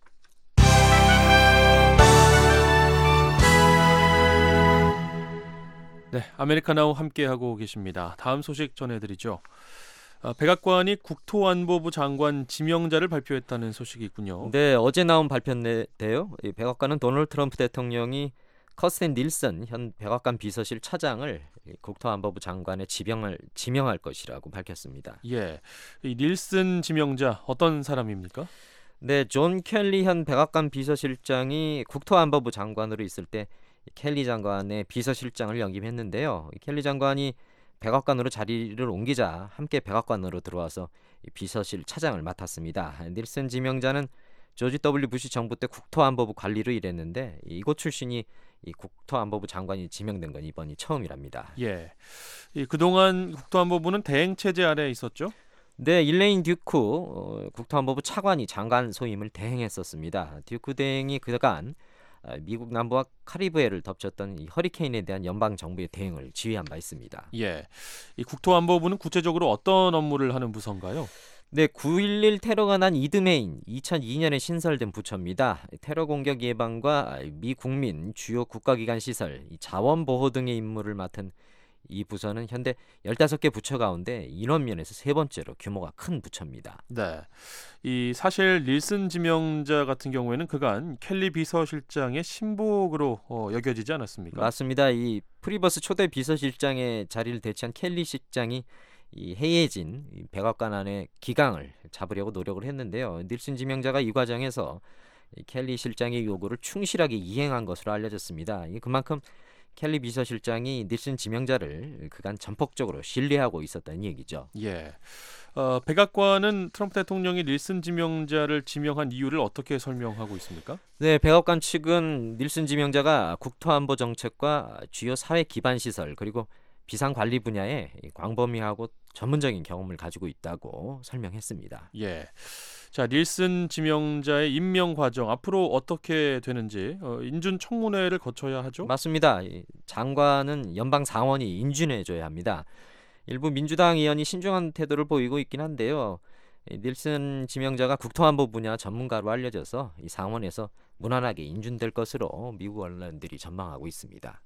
S4: 네, 아메리카나우 함께하고 계십니다. 다음 소식 전해드리죠. 아, 백악관이 국토안보부 장관 지명자를 발표했다는 소식이 있군요.
S8: 네, 어제 나온 발표인데요. 이 백악관은 도널드 트럼프 대통령이 커스틴 닐슨 현 백악관 비서실 차장을 국토안보부 장관에 지명할, 지명할 것이라고 밝혔습니다.
S4: 예, 이 닐슨 지명자 어떤 사람입니까?
S8: 네, 존 켈리 현 백악관 비서실장이 국토안보부 장관으로 있을 때 켈리 장관의 비서실장을 역임했는데요. 켈리 장관이 백악관으로 자리를 옮기자 함께 백악관으로 들어와서 비서실 차장을 맡았습니다. 닐슨 지명자는 조지 더블유 부시 정부 때 국토안보부 관리로 일했는데 이곳 출신이 이 국토안보부 장관이 지명된 건 이번이 처음이랍니다.
S4: 예, 이 그동안 국토안보부는 대행 체제 아래에 있었죠?
S8: 네, 일레인 듀크 어, 국토안보부 차관이 장관 소임을 대행했었습니다. 듀크 대행이 그간 미국 남부와 카리브해를 덮쳤던 이 허리케인에 대한 연방 정부의 대응을 지휘한 바 있습니다.
S4: 예, 이 국토안보부는 구체적으로 어떤 업무를 하는 부서인가요?
S8: 네, 구일일 테러가 난 이듬해인 이천이 년에 신설된 부처입니다. 테러 공격 예방과 미 국민 주요 국가기관 시설, 자원 보호 등의 임무를 맡은 이 부서는 현재 열다섯 개 부처 가운데 인원 면에서 세 번째로 규모가 큰 부처입니다.
S4: 네, 이 사실 닐슨 지명자 같은 경우에는 그간 켈리 비서실장의 신복으로 어, 여겨지지 않았습니까?
S8: 맞습니다. 이 프리버스 초대 비서실장의 자리를 대체한 켈리 실장이 이 해이해진 백악관 안에 기강을 잡으려고 노력을 했는데요. 닐슨 지명자가 이 과정에서 이 켈리 실장의 요구를 충실하게 이행한 것으로 알려졌습니다. 이 그만큼 켈리 비서실장이 닐슨 지명자를 그간 전폭적으로 신뢰하고 있었다는 얘기죠.
S4: 예, 어, 백악관은 트럼프 대통령이 닐슨 지명자를 지명한 이유를 어떻게 설명하고 있습니까?
S8: 네, 백악관 측은 닐슨 지명자가 국토안보 정책과 주요 사회 기반 시설 그리고 비상관리 분야에 광범위하고 전문적인 경험을 가지고 있다고 설명했습니다.
S4: 예, 자 닐슨 지명자의 임명 과정 앞으로 어떻게 되는지 어, 인준 청문회를 거쳐야 하죠?
S8: 맞습니다. 장관은 연방 상원이 인준해줘야 합니다. 일부 민주당 의원이 신중한 태도를 보이고 있긴 한데요. 닐슨 지명자가 국토안보 분야 전문가로 알려져서 이 상원에서 무난하게 인준될 것으로 미국 언론들이 전망하고 있습니다.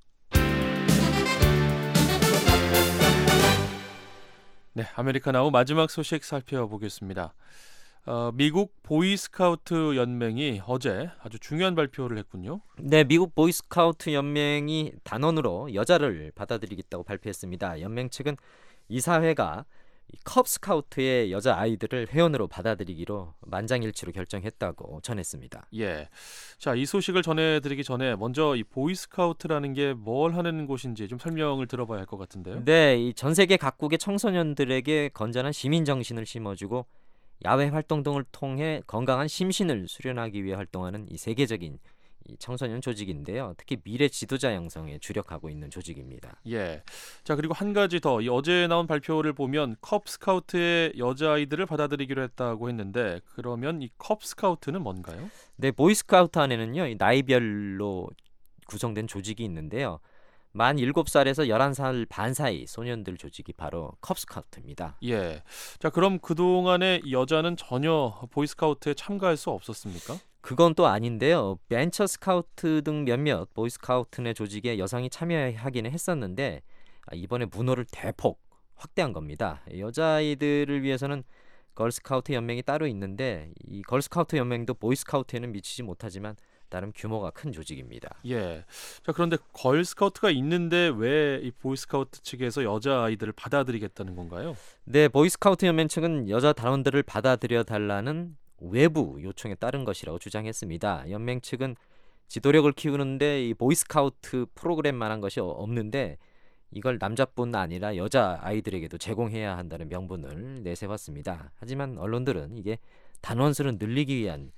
S4: 네, 아메리카나우 마지막 소식 살펴보겠습니다. 어, 미국 보이스카우트 연맹이 어제 아주 중요한 발표를 했군요.
S8: 네, 미국 보이스카우트 연맹이 단원으로 여자를 받아들이겠다고 발표했습니다. 연맹 측은 이사회가 컵스카우트의 여자 아이들을 회원으로 받아들이기로 만장일치로 결정했다고 전했습니다.
S4: 예, 자 이 소식을 전해드리기 전에 먼저 이 보이스카우트라는 게 뭘 하는 곳인지 좀 설명을 들어봐야 할 것 같은데요.
S8: 네, 이 전 세계 각국의 청소년들에게 건전한 시민 정신을 심어주고 야외 활동 등을 통해 건강한 심신을 수련하기 위해 활동하는 이 세계적인 이 청소년 조직인데요. 특히 미래 지도자 양성에 주력하고 있는 조직입니다.
S4: 예. 자 그리고 한 가지 더, 이 어제 나온 발표를 보면 컵스카우트의 여자아이들을 받아들이기로 했다고 했는데 그러면 이 컵스카우트는 뭔가요?
S8: 네, 보이스카우트 안에는요 이 나이별로 구성된 조직이 있는데요. 만 일곱 살에서 열한 살 반 사이 소년들 조직이 바로 컵스카우트입니다.
S4: 예. 자 그럼 그동안에 여자는 전혀 보이스카우트에 참가할 수 없었습니까?
S8: 그건 또 아닌데요. 벤처 스카우트 등 몇몇 보이스카우트 내 조직에 여성이 참여하기는 했었는데 이번에 문호를 대폭 확대한 겁니다. 여자아이들을 위해서는 걸스카우트 연맹이 따로 있는데 이 걸스카우트 연맹도 보이스카우트에는 미치지 못하지만 나름 규모가 큰 조직입니다.
S4: 예. 자, 그런데 걸스카우트가 있는데 왜 이 보이스카우트 측에서 여자아이들을 받아들이겠다는 건가요?
S8: 네, 보이스카우트 연맹 측은 여자 단원들을 받아들여 달라는 외부 요청에 따른 것이라고 주장했습니다. 연맹 측은 지도력을 키우는데 이 보이스카우트 프로그램만한 것이 없는데 이걸 남자뿐 아니라 여자 아이들에게도 제공해야 한다는 명분을 내세웠습니다. 하지만 언론들은 이게 단원 수를 늘리기 위한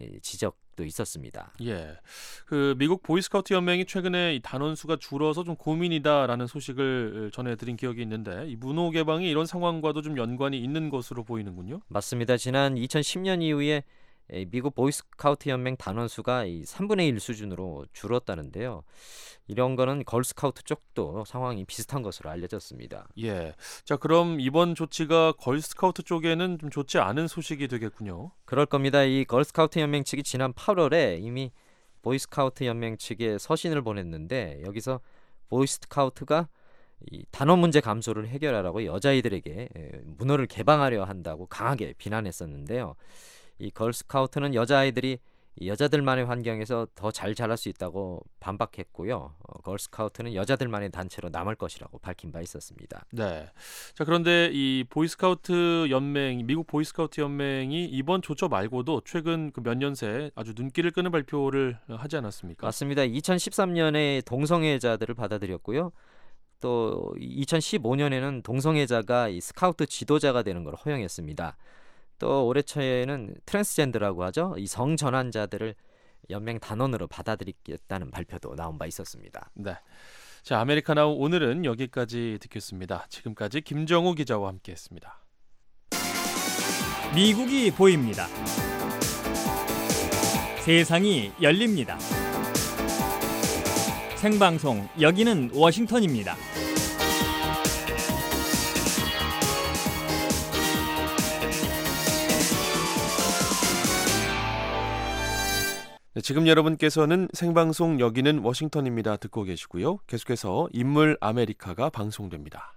S8: 지적도 있었습니다.
S4: 예, 그 미국 보이스카우트 연맹이 최근에 이 단원 수가 줄어서 좀 고민이다라는 소식을 전해드린 기억이 있는데 이 문호 개방이 이런 상황과도 좀 연관이 있는 것으로 보이는군요.
S8: 맞습니다. 지난 이천십 년 이후에 미국 보이스카우트 연맹 단원 수가 삼분의 일 수준으로 줄었다는데요. 이런 거는 걸스카우트 쪽도 상황이 비슷한 것으로 알려졌습니다.
S4: 예, 자 그럼 이번 조치가 걸스카우트 쪽에는 좀 좋지 않은 소식이 되겠군요.
S8: 그럴 겁니다. 이 걸스카우트 연맹 측이 지난 팔월에 이미 보이스카우트 연맹 측에 서신을 보냈는데 여기서 보이스카우트가 이 단원 문제 감소를 해결하라고 여자아이들에게 문호를 개방하려 한다고 강하게 비난했었는데요. 이 걸스카우트는 여자아이들이 여자들만의 환경에서 더 잘 자랄 수 있다고 반박했고요. 어, 걸스카우트는 여자들만의 단체로 남을 것이라고 밝힌 바 있었습니다.
S4: 네. 자 그런데 이 보이스카우트 연맹, 미국 보이스카우트 연맹이 이번 조처 말고도 최근 그 몇 년 새 아주 눈길을 끄는 발표를 하지 않았습니까?
S8: 맞습니다. 이천십삼 년에 동성애자들을 받아들였고요. 또 이천십오 년에는 동성애자가 이 스카우트 지도자가 되는 걸 허용했습니다. 또 올해 초에는 트랜스젠더라고 하죠. 이 성전환자들을 연맹 단원으로 받아들이겠다는 발표도 나온 바 있었습니다.
S4: 네. 자, 아메리카나우 오늘은 여기까지 듣겠습니다. 지금까지 김정우 기자와 함께했습니다.
S6: 미국이 보입니다. 세상이 열립니다. 생방송 여기는 워싱턴입니다.
S4: 네, 지금 여러분께서는 생방송 여기는 워싱턴입니다 듣고 계시고요. 계속해서 인물 아메리카가 방송됩니다.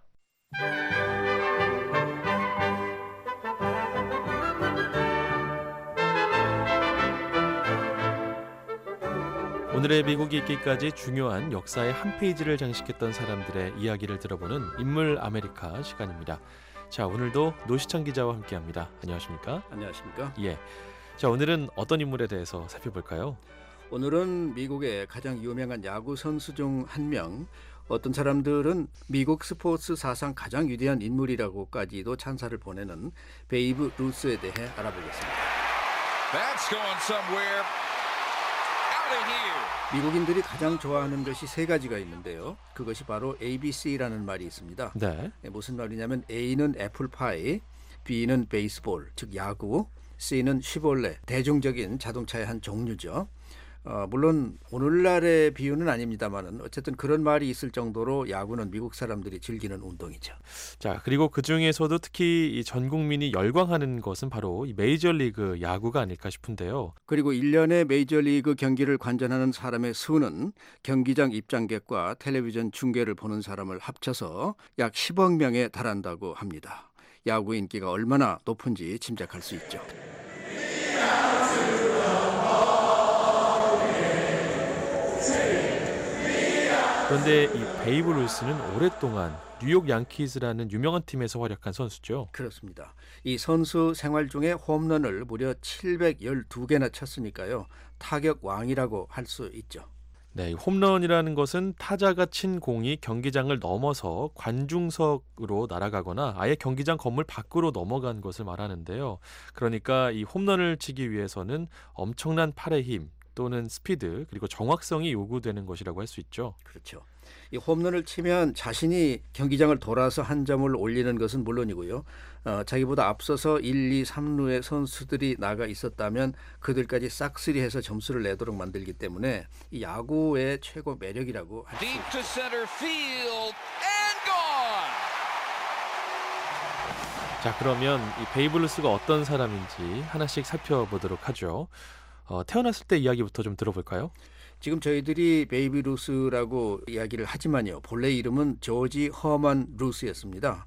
S4: 오늘의 미국이 있기까지 중요한 역사의 한 페이지를 장식했던 사람들의 이야기를 들어보는 인물 아메리카 시간입니다. 자, 오늘도 노시창 기자와 함께합니다. 안녕하십니까?
S10: 안녕하십니까?
S4: 예. 자, 오늘은 어떤 인물에 대해서 살펴볼까요?
S10: 오늘은 미국의 가장 유명한 야구 선수 중 한 명, 어떤 사람들은 미국 스포츠 사상 가장 위대한 인물이라고까지도 찬사를 보내는 베이브 루스에 대해 알아보겠습니다.
S11: That's going somewhere. Out of here.
S10: 미국인들이 가장 좋아하는 것이 세 가지가 있는데요. 그것이 바로 에이비씨라는 말이 있습니다.
S4: 네.
S10: 무슨 말이냐면 A는 애플파이, B는 베이스볼, 즉 야구, C는 쉬볼레, 대중적인 자동차의 한 종류죠. 어, 물론 오늘날의 비유는 아닙니다만은 어쨌든 그런 말이 있을 정도로 야구는 미국 사람들이 즐기는 운동이죠.
S4: 자, 그리고 그 중에서도 특히 이 전 국민이 열광하는 것은 바로 이 메이저리그 야구가 아닐까 싶은데요.
S10: 그리고 일 년에 메이저리그 경기를 관전하는 사람의 수는 경기장 입장객과 텔레비전 중계를 보는 사람을 합쳐서 약 십억 명에 달한다고 합니다. 야구 인기가 얼마나 높은지 짐작할 수 있죠.
S4: 그런데 이 베이브 루스는 오랫동안 뉴욕 양키즈라는 유명한 팀에서 활약한 선수죠.
S10: 그렇습니다. 이 선수 생활 중에 홈런을 무려 칠백십이 개나 쳤으니까요. 타격 왕이라고 할 수 있죠.
S4: 네, 홈런이라는 것은 타자가 친 공이 경기장을 넘어서 관중석으로 날아가거나 아예 경기장 건물 밖으로 넘어간 것을 말하는데요. 그러니까 이 홈런을 치기 위해서는 엄청난 팔의 힘 또는 스피드 그리고 정확성이 요구되는 것이라고 할 수 있죠.
S10: 그렇죠. 이 홈런을 치면 자신이 경기장을 돌아서 한 점을 올리는 것은 물론이고요. 어, 자기보다 앞서서 일, 이, 삼 루의 선수들이 나가 있었다면 그들까지 싹쓸이해서 점수를 내도록 만들기 때문에 이 야구의 최고 매력이라고 할 수
S11: Deep
S10: 있죠.
S11: to center field and gone.
S4: 자, 그러면 이 베이브 루스가 어떤 사람인지 하나씩 살펴보도록 하죠. 어, 태어났을 때 이야기부터 좀 들어볼까요?
S10: 지금 저희들이 베이비 루스라고 이야기를 하지만요. 본래 이름은 조지 허먼 루스였습니다.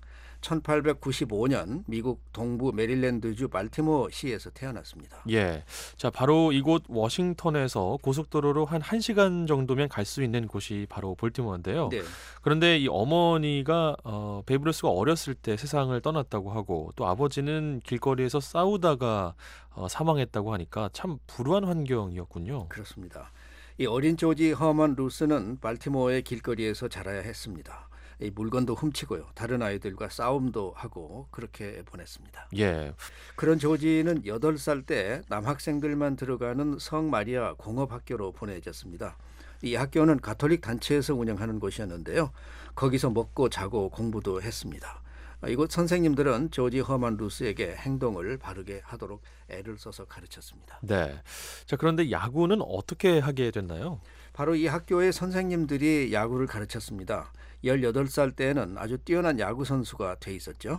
S10: 천팔백구십오 년 미국 동부 메릴랜드주 발티모어 시에서 태어났습니다.
S4: 예, 자 바로 이곳 워싱턴에서 고속도로로 한 1시간 정도면 갈 수 있는 곳이 바로 볼티모어인데요.
S10: 네.
S4: 그런데 이 어머니가 어, 베이브 루스가 어렸을 때 세상을 떠났다고 하고 또 아버지는 길거리에서 싸우다가 어, 사망했다고 하니까 참 불우한 환경이었군요.
S10: 그렇습니다. 이 어린 조지 허먼 루스는 발티모어의 길거리에서 자라야 했습니다. 이 물건도 훔치고요. 다른 아이들과 싸움도 하고 그렇게 보냈습니다.
S4: 예.
S10: 그런 조지는 여덟 살 때 남학생들만 들어가는 성 마리아 공업학교로 보내졌습니다. 이 학교는 가톨릭 단체에서 운영하는 곳이었는데요. 거기서 먹고 자고 공부도 했습니다. 이곳 선생님들은 조지 허먼 루스에게 행동을 바르게 하도록 애를 써서 가르쳤습니다.
S4: 네. 자, 그런데 야구는 어떻게 하게 됐나요?
S10: 바로 이 학교의 선생님들이 야구를 가르쳤습니다. 열여덟 살 때에는 아주 뛰어난 야구 선수가 돼 있었죠.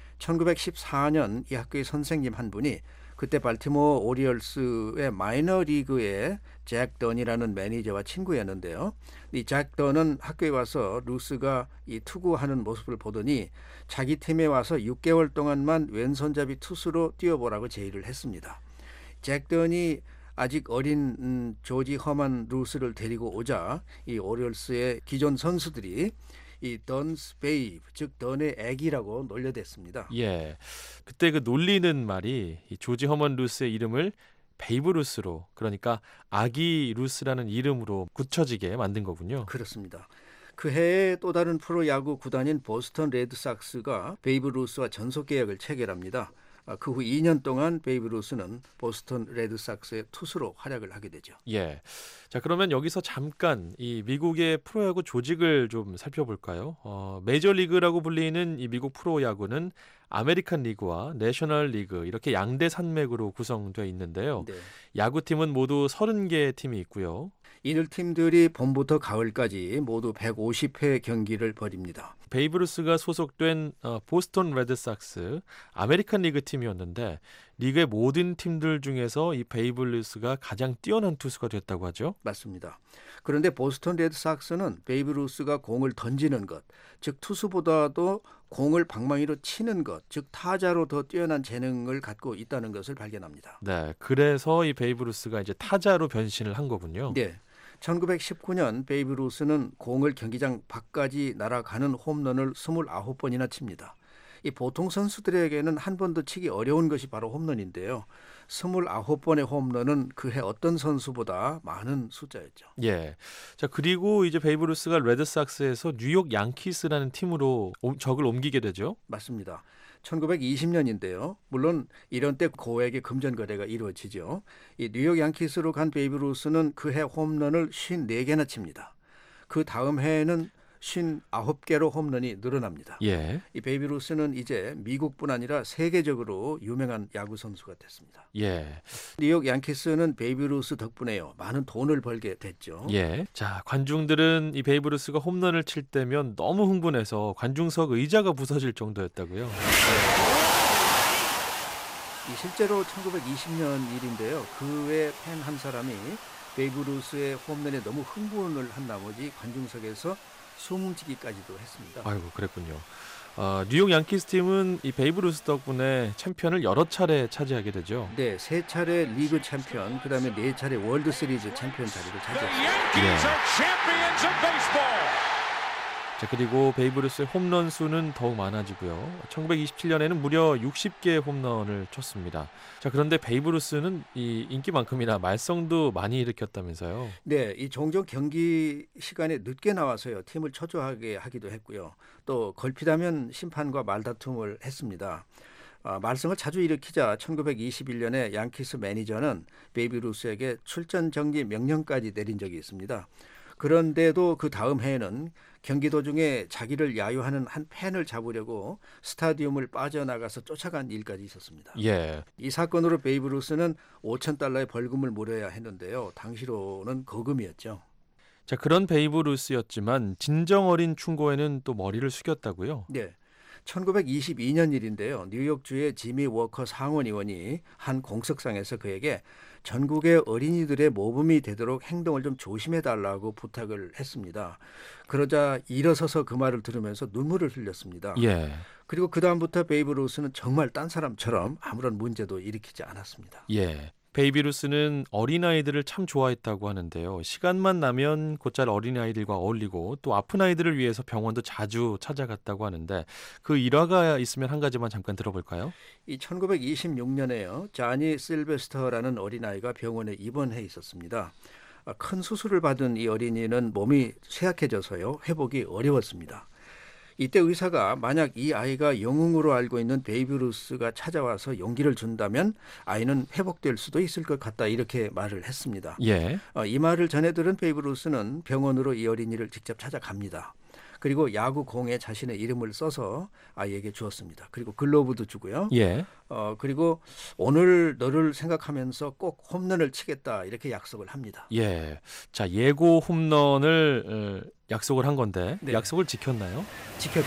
S10: 천구백십사 년 이 학교의 선생님 한 분이 그때 발티모어 오리올스의 마이너 리그의 잭 던이라는 매니저와 친구였는데요. 이 잭 던은 학교에 와서 루스가 이 투구하는 모습을 보더니 자기 팀에 와서 육 개월 동안만 왼손잡이 투수로 뛰어보라고 제의를 했습니다. 잭 던이 아직 어린 음, 조지 허먼 루스를 데리고 오자 이 오리올스의 기존 선수들이 이 던스 베이브, 즉 던의 애기라고 놀려댔습니다.
S4: 예, 그때 그 놀리는 말이 이 조지 허먼 루스의 이름을 베이브 루스로, 그러니까 아기 루스라는 이름으로 굳혀지게 만든 거군요.
S10: 그렇습니다. 그 해에 또 다른 프로야구 구단인 보스턴 레드삭스가 베이브 루스와 전속 계약을 체결합니다. 그 후 이 년 동안 베이브 루스는 보스턴 레드삭스의 투수로 활약을 하게 되죠.
S4: 예. 자, 그러면 여기서 잠깐 이 미국의 프로야구 조직을 좀 살펴볼까요? 어, 메이저리그라고 불리는 이 미국 프로야구는 아메리칸 리그와 내셔널 리그 이렇게 양대 산맥으로 구성되어 있는데요.
S10: 네.
S4: 야구팀은 모두 서른 개의 팀이 있고요.
S10: 이들 팀들이 봄부터 가을까지 모두 백오십 회 경기를 벌입니다.
S4: 베이브 루스가 소속된 어, 보스턴 레드삭스 아메리칸 리그 팀이었는데 리그의 모든 팀들 중에서 이 베이브 루스가 가장 뛰어난 투수가 됐다고 하죠.
S10: 맞습니다. 그런데 보스턴 레드삭스는 베이브 루스가 공을 던지는 것, 즉 투수보다도 공을 방망이로 치는 것, 즉 타자로 더 뛰어난 재능을 갖고 있다는 것을 발견합니다.
S4: 네, 그래서 이 베이브 루스가 이제 타자로 변신을 한 거군요.
S10: 네. 천구백십구 년 베이브 루스는 공을 경기장 밖까지 날아가는 홈런을 이십구 번이나 칩니다. 이 보통 선수들에게는 한 번도 치기 어려운 것이 바로 홈런인데요. 이십구 번의 홈런은 그해 어떤 선수보다 많은 숫자였죠.
S4: 예. 자, 그리고 이제 베이브 루스가 레드삭스에서 뉴욕 양키스라는 팀으로 적을 옮기게 되죠.
S10: 맞습니다. 천구백이십 년인데요. 물론 이런 때 고액의 금전 거래가 이루어지죠. 이 뉴욕 양키스로 간 베이브 루스는 그해 홈런을 오십사 개나 칩니다. 그 다음 해에는 오십구 개로 홈런이 늘어납니다.
S4: 예.
S10: 이 베이비 루스는 이제 미국뿐 아니라 세계적으로 유명한 야구 선수가 됐습니다.
S4: 예.
S10: 뉴욕 양키스는 베이비 루스 덕분에요. 많은 돈을 벌게 됐죠.
S4: 예. 자, 관중들은 이 베이브 루스가 홈런을 칠 때면 너무 흥분해서 관중석 의자가 부서질 정도였다고요. 네.
S10: 이 실제로 천구백이십 년 일인데요. 그 외 팬 한 사람이 베이브 루스의 홈런에 너무 흥분을 한 나머지 관중석에서 숨지기까지도 했습니다.
S4: 아이고, 그랬군요. 어, 뉴욕 양키스 팀은 이 베이브 루스 덕분에 챔피언을 여러 차례 차지하게 되죠.
S10: 네, 세 차례 리그 챔피언, 그다음에 네 차례 월드 시리즈 챔피언 자리를 차지했습니다.
S4: 예. 자, 그리고 베이브 루스의 홈런 수는 더욱 많아지고요. 천구백이십칠 년에는 무려 육십 개의 홈런을 쳤습니다. 자, 그런데 베이브 루스는 이 인기만큼이나 말썽도 많이 일으켰다면서요.
S10: 네, 이 종종 경기 시간에 늦게 나와서요. 팀을 초조하게 하기도 했고요. 또 걸핏하면 심판과 말다툼을 했습니다. 아, 말썽을 자주 일으키자 천구백이십일 년에 양키스 매니저는 베이브 루스에게 출전 정지 명령까지 내린 적이 있습니다. 그런데도 그 다음 해에는 경기 도중에 자기를 야유하는 한 팬을 잡으려고 스타디움을 빠져나가서 쫓아간 일까지 있었습니다.
S4: 예.
S10: 이 사건으로 베이브 루스는 오천 달러의 벌금을 물어야 했는데요. 당시로는 거금이었죠.
S4: 자, 그런 베이브 루스였지만 진정 어린 충고에는 또 머리를 숙였다고요?
S10: 네. 천구백이십이 년 일인데요. 뉴욕주의 지미 워커 상원의원이 한 공석상에서 그에게 전국의 어린이들의 모범이 되도록 행동을 좀 조심해달라고 부탁을 했습니다. 그러자 일어서서 그 말을 들으면서 눈물을 흘렸습니다.
S4: 예.
S10: 그리고 그 다음부터 베이브 루스는 정말 딴 사람처럼 아무런 문제도 일으키지 않았습니다.
S4: 예. 베이비 루스는 어린아이들을 참 좋아했다고 하는데요. 시간만 나면 곧잘 어린아이들과 어울리고 또 아픈 아이들을 위해서 병원도 자주 찾아갔다고 하는데 그 일화가 있으면 한 가지만 잠깐 들어볼까요?
S10: 이 천구백이십육 년에요. 자니 실베스터라는 어린아이가 병원에 입원해 있었습니다. 큰 수술을 받은 이 어린이는 몸이 쇠약해져서요. 회복이 어려웠습니다. 이때 의사가 만약 이 아이가 영웅으로 알고 있는 베이비 루스가 찾아와서 용기를 준다면 아이는 회복될 수도 있을 것 같다 이렇게 말을 했습니다.
S4: 예.
S10: 어, 이 말을 전해 들은 베이비 루스는 병원으로 이 어린이를 직접 찾아갑니다. 그리고 야구 공에 자신의 이름을 써서 아이에게 주었습니다. 그리고 글로브도 주고요.
S4: 예.
S10: 어, 그리고 오늘 너를 생각하면서 꼭 홈런을 치겠다 이렇게 약속을 합니다.
S4: 예. 자, 예고 홈런을 어, 약속을 한 건데
S10: 네.
S4: 약속을 지켰나요?
S10: 지켰죠.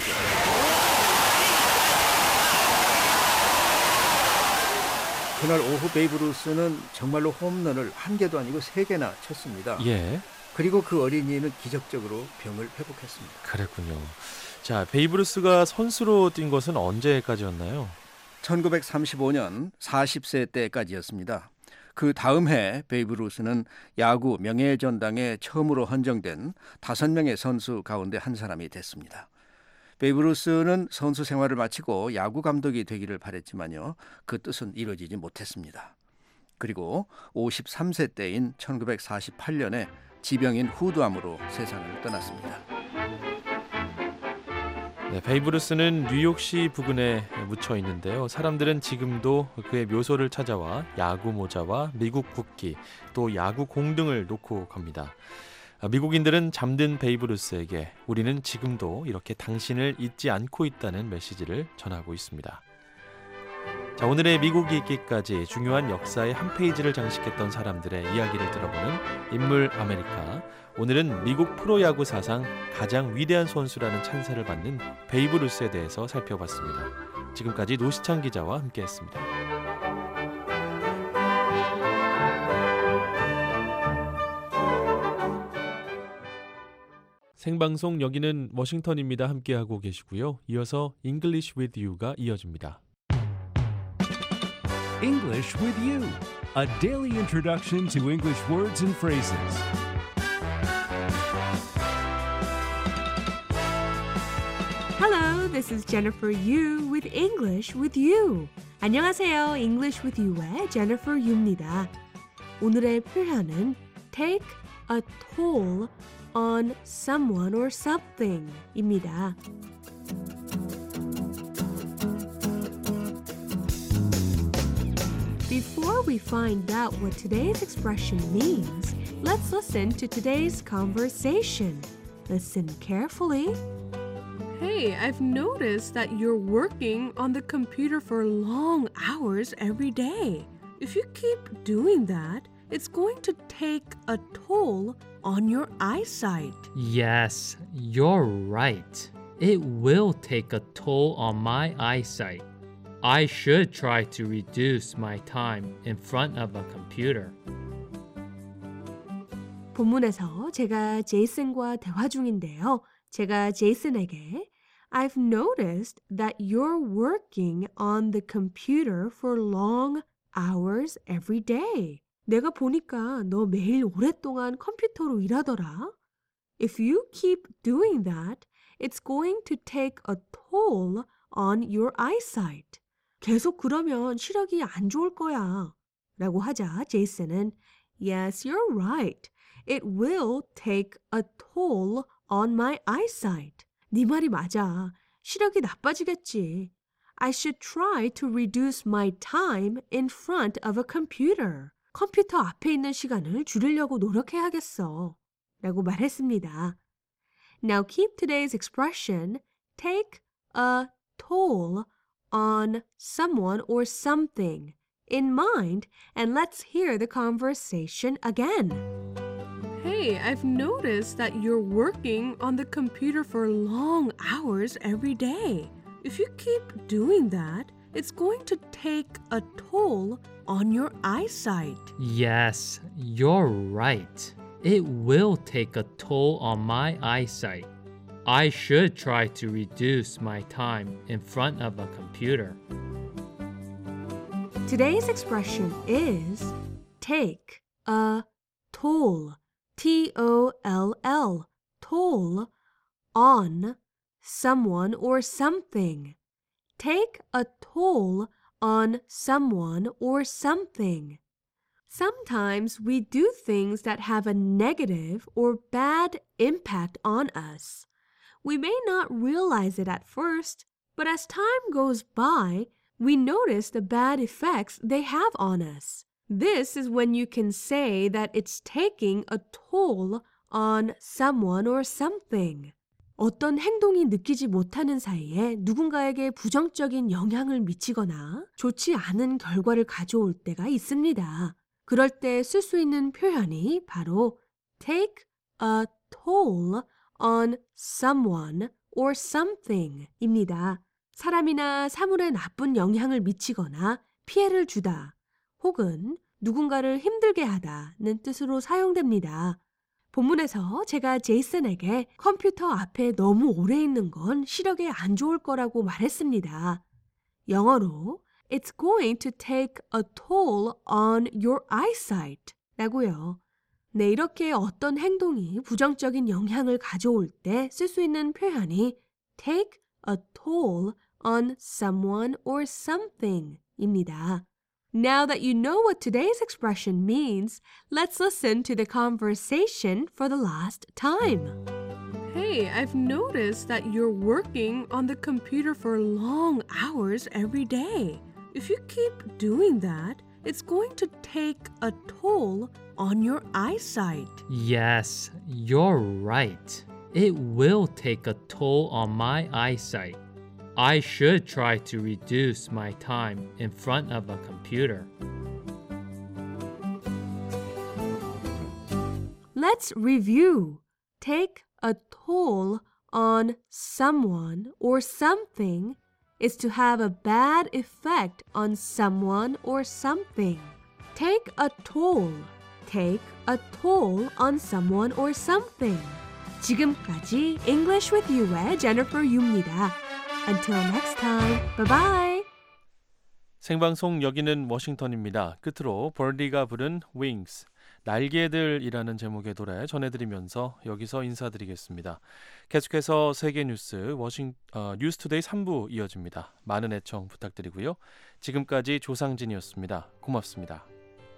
S10: 그날 오후 베이브 루스는 정말로 홈런을 한 개도 아니고 세 개나 쳤습니다.
S4: 예.
S10: 그리고 그 어린이는 기적적으로 병을 회복했습니다.
S4: 그랬군요. 자, 베이브 루스가 선수로 뛴 것은 언제까지였나요?
S10: 천구백삼십오 년 마흔 세 때까지였습니다. 그 다음 해 베이브 루스는 야구 명예전당에 처음으로 헌정된 다섯 명의 선수 가운데 한 사람이 됐습니다. 베이브 루스는 선수 생활을 마치고 야구 감독이 되기를 바랬지만요. 그 뜻은 이루어지지 못했습니다. 그리고 오십삼 세 때인 천구백사십팔 년에 지병인 후두암으로 세상을 떠났습니다.
S4: 네, 베이브 루스는 뉴욕시 부근에 묻혀 있는데요. 사람들은 지금도 그의 묘소를 찾아와 야구 모자와 미국 국기, 또 야구 공 등을 놓고 갑니다. 미국인들은 잠든 베이브 루스에게 우리는 지금도 이렇게 당신을 잊지 않고 있다는 메시지를 전하고 있습니다. 자, 오늘의 미국이 있기까지 중요한 역사의 한 페이지를 장식했던 사람들의 이야기를 들어보는 인물 아메리카. 오늘은 미국 프로야구 사상 가장 위대한 선수라는 찬사를 받는 베이브 루스에 대해서 살펴봤습니다. 지금까지 노시창 기자와 함께했습니다. 생방송 여기는 워싱턴입니다. 함께하고 계시고요. 이어서 English with You가 이어집니다.
S12: English with You, a daily introduction to English words and phrases.
S13: Hello, this is Jennifer Yu with English with You. 안녕하세요. English with You의 Jennifer Yu입니다. 오늘의 표현은 take a toll on someone or something 입니다. Before we find out what today's expression means, let's listen to today's conversation. Listen carefully. Hey, I've noticed that you're working on the computer for long hours every day. If you keep doing that, it's going to take a toll on your eyesight.
S14: Yes, you're right. It will take a toll on my eyesight. I should try to reduce my time in front of a computer.
S13: 본문에서 제가 제이슨과 대화 중인데요. 제가 제이슨에게 I've noticed that you're working on the computer for long hours every day. 내가 보니까 너 매일 오랫동안 컴퓨터로 일하더라. If you keep doing that, it's going to take a toll on your eyesight. 계속 그러면 시력이 안 좋을 거야. 라고 하자 제이슨은 Yes, you're right. It will take a toll on my eyesight. 네 말이 맞아. 시력이 나빠지겠지. I should try to reduce my time in front of a computer. 컴퓨터 앞에 있는 시간을 줄이려고 노력해야겠어. 라고 말했습니다. Now keep today's expression take a toll on someone or something in mind and let's hear the conversation again. Hey, I've noticed that you're working on the computer for long hours every day. If you keep doing that, it's going to take a toll on your eyesight.
S14: Yes, you're right. It will take a toll on my eyesight. I should try to reduce my time in front of a computer.
S13: Today's expression is take a toll, T O L L, toll, on someone or something. Take a toll on someone or something. Sometimes we do things that have a negative or bad impact on us. We may not realize it at first, but as time goes by, we notice the bad effects they have on us. This is when you can say that it's taking a toll on someone or something. 어떤 행동이 느끼지 못하는 사이에 누군가에게 부정적인 영향을 미치거나 좋지 않은 결과를 가져올 때가 있습니다. 그럴 때 쓸 수 있는 표현이 바로 take a toll on someone or something 입니다. 사람이나 사물에 나쁜 영향을 미치거나 피해를 주다 혹은 누군가를 힘들게 하다는 뜻으로 사용됩니다. 본문에서 제가 제이슨에게 컴퓨터 앞에 너무 오래 있는 건 시력에 안 좋을 거라고 말했습니다. 영어로 It's going to take a toll on your eyesight 라고요. 네, 이렇게 어떤 행동이 부정적인 영향을 가져올 때 쓸 수 있는 표현이 take a toll on someone or something 입니다. Now that you know what today's expression means, let's listen to the conversation for the last time. Hey, I've noticed that you're working on the computer for long hours every day. If you keep doing that, it's going to take a toll on your eyesight.
S14: Yes, you're right. It will take a toll on my eyesight. I should try to reduce my time in front of a computer.
S13: Let's review. Take a toll on someone or something is to have a bad effect on someone or something. Take a toll. Take a toll on someone or something. 지금까지 English with You의 Jennifer Yu입니다. Until next time, bye-bye.
S4: 생방송 여기는 워싱턴입니다. 끝으로 벌디가 부른 Wings, 날개들이라는 제목의 노래 전해드리면서 여기서 인사드리겠습니다. 계속해서 세계 뉴스 워싱 어, 뉴스투데이 삼 부 이어집니다. 많은 애청 부탁드리고요. 지금까지 조상진이었습니다. 고맙습니다.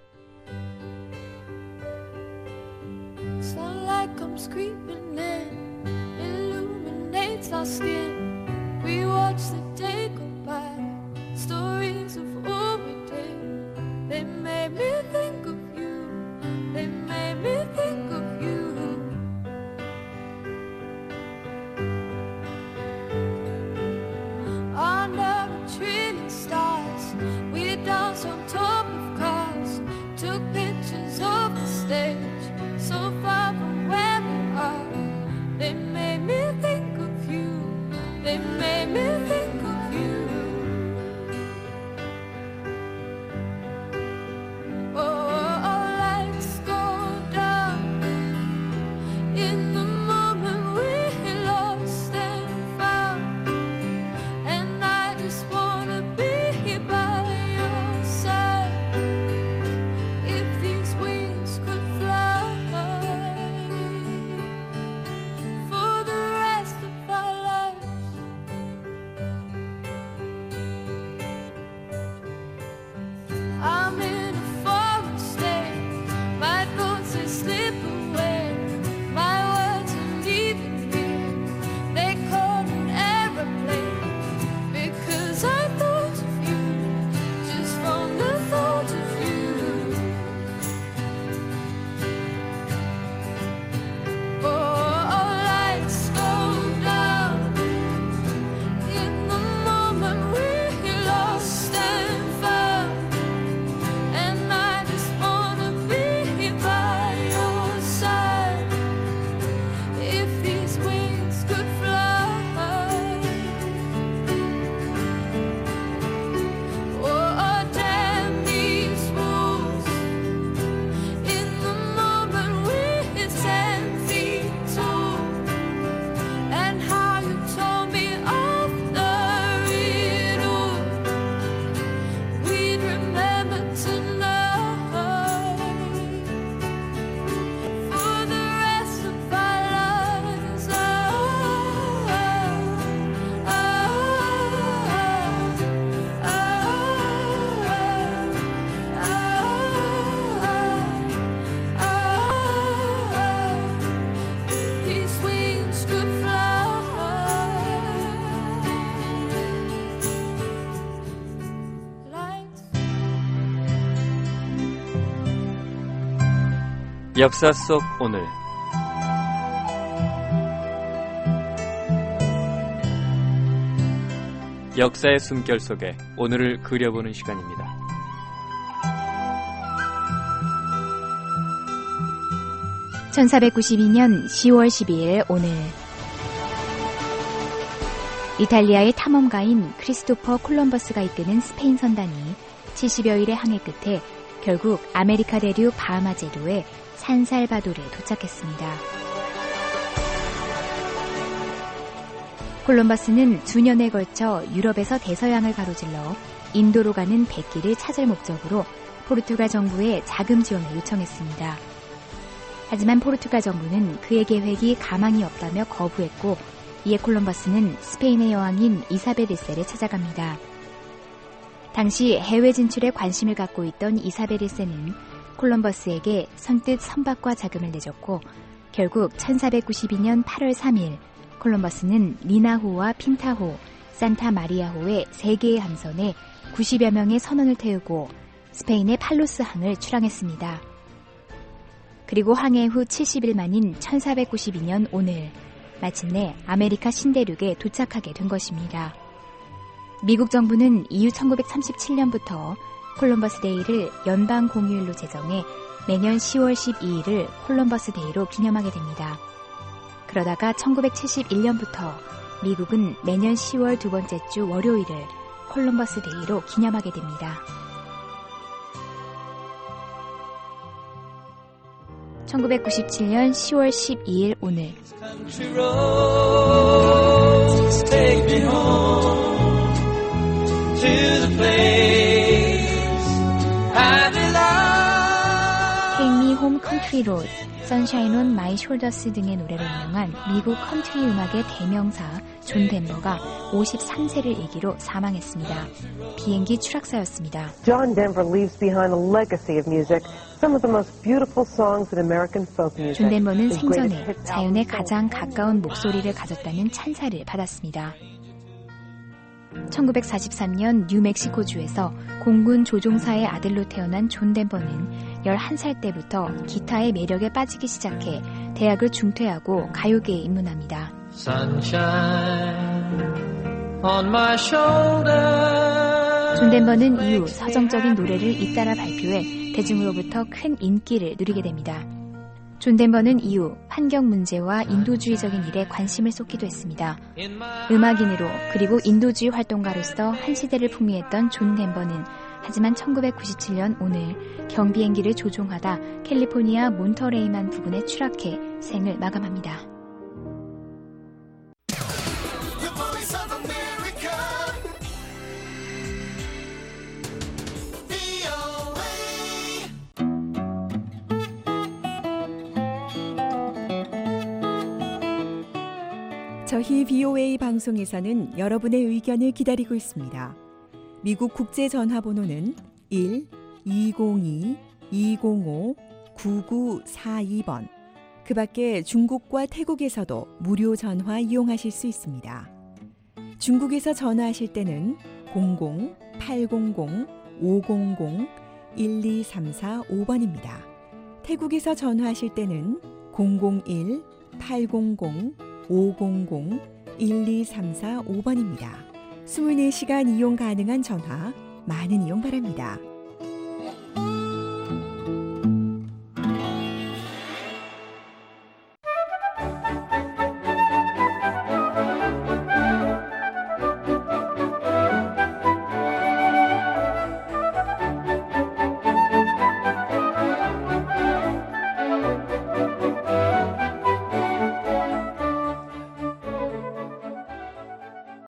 S5: Sunlight comes creeping in, illuminates our skin. We watch the day go by, stories of all we did. They made me think of you, they made me think of you. Under a trillion stars, we danced on top of cars, took pictures of the stage, so far from where we are. They made me think of you, they made me think of
S15: 역사 속 오늘. 역사의 숨결 속에 오늘을 그려보는 시간입니다.
S16: 천사백구십이 년 시월 십이일 오늘 이탈리아의 탐험가인 크리스토퍼 콜럼버스가 이끄는 스페인 선단이 칠십여 일의 항해 끝에 결국 아메리카 대륙 바하마 제도의 산살바도르에 도착했습니다. 콜럼버스는 두 년에 걸쳐 유럽에서 대서양을 가로질러 인도로 가는 백기를 찾을 목적으로 포르투갈 정부에 자금 지원을 요청했습니다. 하지만 포르투갈 정부는 그의 계획이 가망이 없다며 거부했고 이에 콜럼버스는 스페인의 여왕인 이사벨 일 세를 찾아갑니다. 당시 해외 진출에 관심을 갖고 있던 이사벨 일 세는 콜럼버스에게 선뜻 선박과 자금을 내줬고 결국 천사백구십이 년 팔월 삼일 콜럼버스는 리나호와 핀타호, 산타 마리아호의 세 개의 함선에 구십여 명의 선원을 태우고 스페인의 팔로스 항을 출항했습니다. 그리고 항해 후 칠십 일 만인 천사백구십이 년 오늘 마침내 아메리카 신대륙에 도착하게 된 것입니다. 미국 정부는 이후 천구백삼십칠 년부터 콜럼버스 데이를 연방 공휴일로 제정해 매년 시월 십이일을 콜럼버스 데이로 기념하게 됩니다. 그러다가 천구백칠십일 년부터 미국은 매년 시월 두 번째 주 월요일을 콜럼버스 데이로 기념하게 됩니다. 천구백구십칠 년 시월 십이일 오늘 Take Me Home Country Road, Sunshine on My Shoulders 등의 노래로 유명한 미국 컨트리 음악의 대명사 존 덴버가 오십삼 세를 일기로 사망했습니다. 비행기 추락사였습니다.
S17: John Denver leaves behind a legacy of music. Some of the most beautiful songs in American folk music.
S16: 존 덴버는 생전에 자연에 가장 가까운 목소리를 가졌다는 찬사를 받았습니다. 천구백사십삼 년 뉴멕시코주에서 공군 조종사의 아들로 태어난 존 덴버는 열한 살 때부터 기타의 매력에 빠지기 시작해 대학을 중퇴하고 가요계에 입문합니다. 존 덴버는 이후 서정적인 노래를 잇따라 발표해 대중으로부터 큰 인기를 누리게 됩니다. 존 덴버는 이후 환경 문제와 인도주의적인 일에 관심을 쏟기도 했습니다. 음악인으로 그리고 인도주의 활동가로서 한 시대를 풍미했던 존 덴버는 하지만 천구백구십칠 년 오늘 경비행기를 조종하다 캘리포니아 몬터레이만 부근에 추락해 생을 마감합니다.
S18: 저희 비오에이 방송에서는 여러분의 의견을 기다리고 있습니다. 미국 국제전화번호는 일 이공이 이공오 구구사이 번. 그 밖에 중국과 태국에서도 무료 전화 이용하실 수 있습니다. 중국에서 전화하실 때는 공공 팔공공 오공공 일이삼사오 번입니다. 태국에서 전화하실 때는 공공일 팔공공 오공공 일이삼사오 번입니다. 이십사 시간 이용 가능한 전화 많은 이용 바랍니다.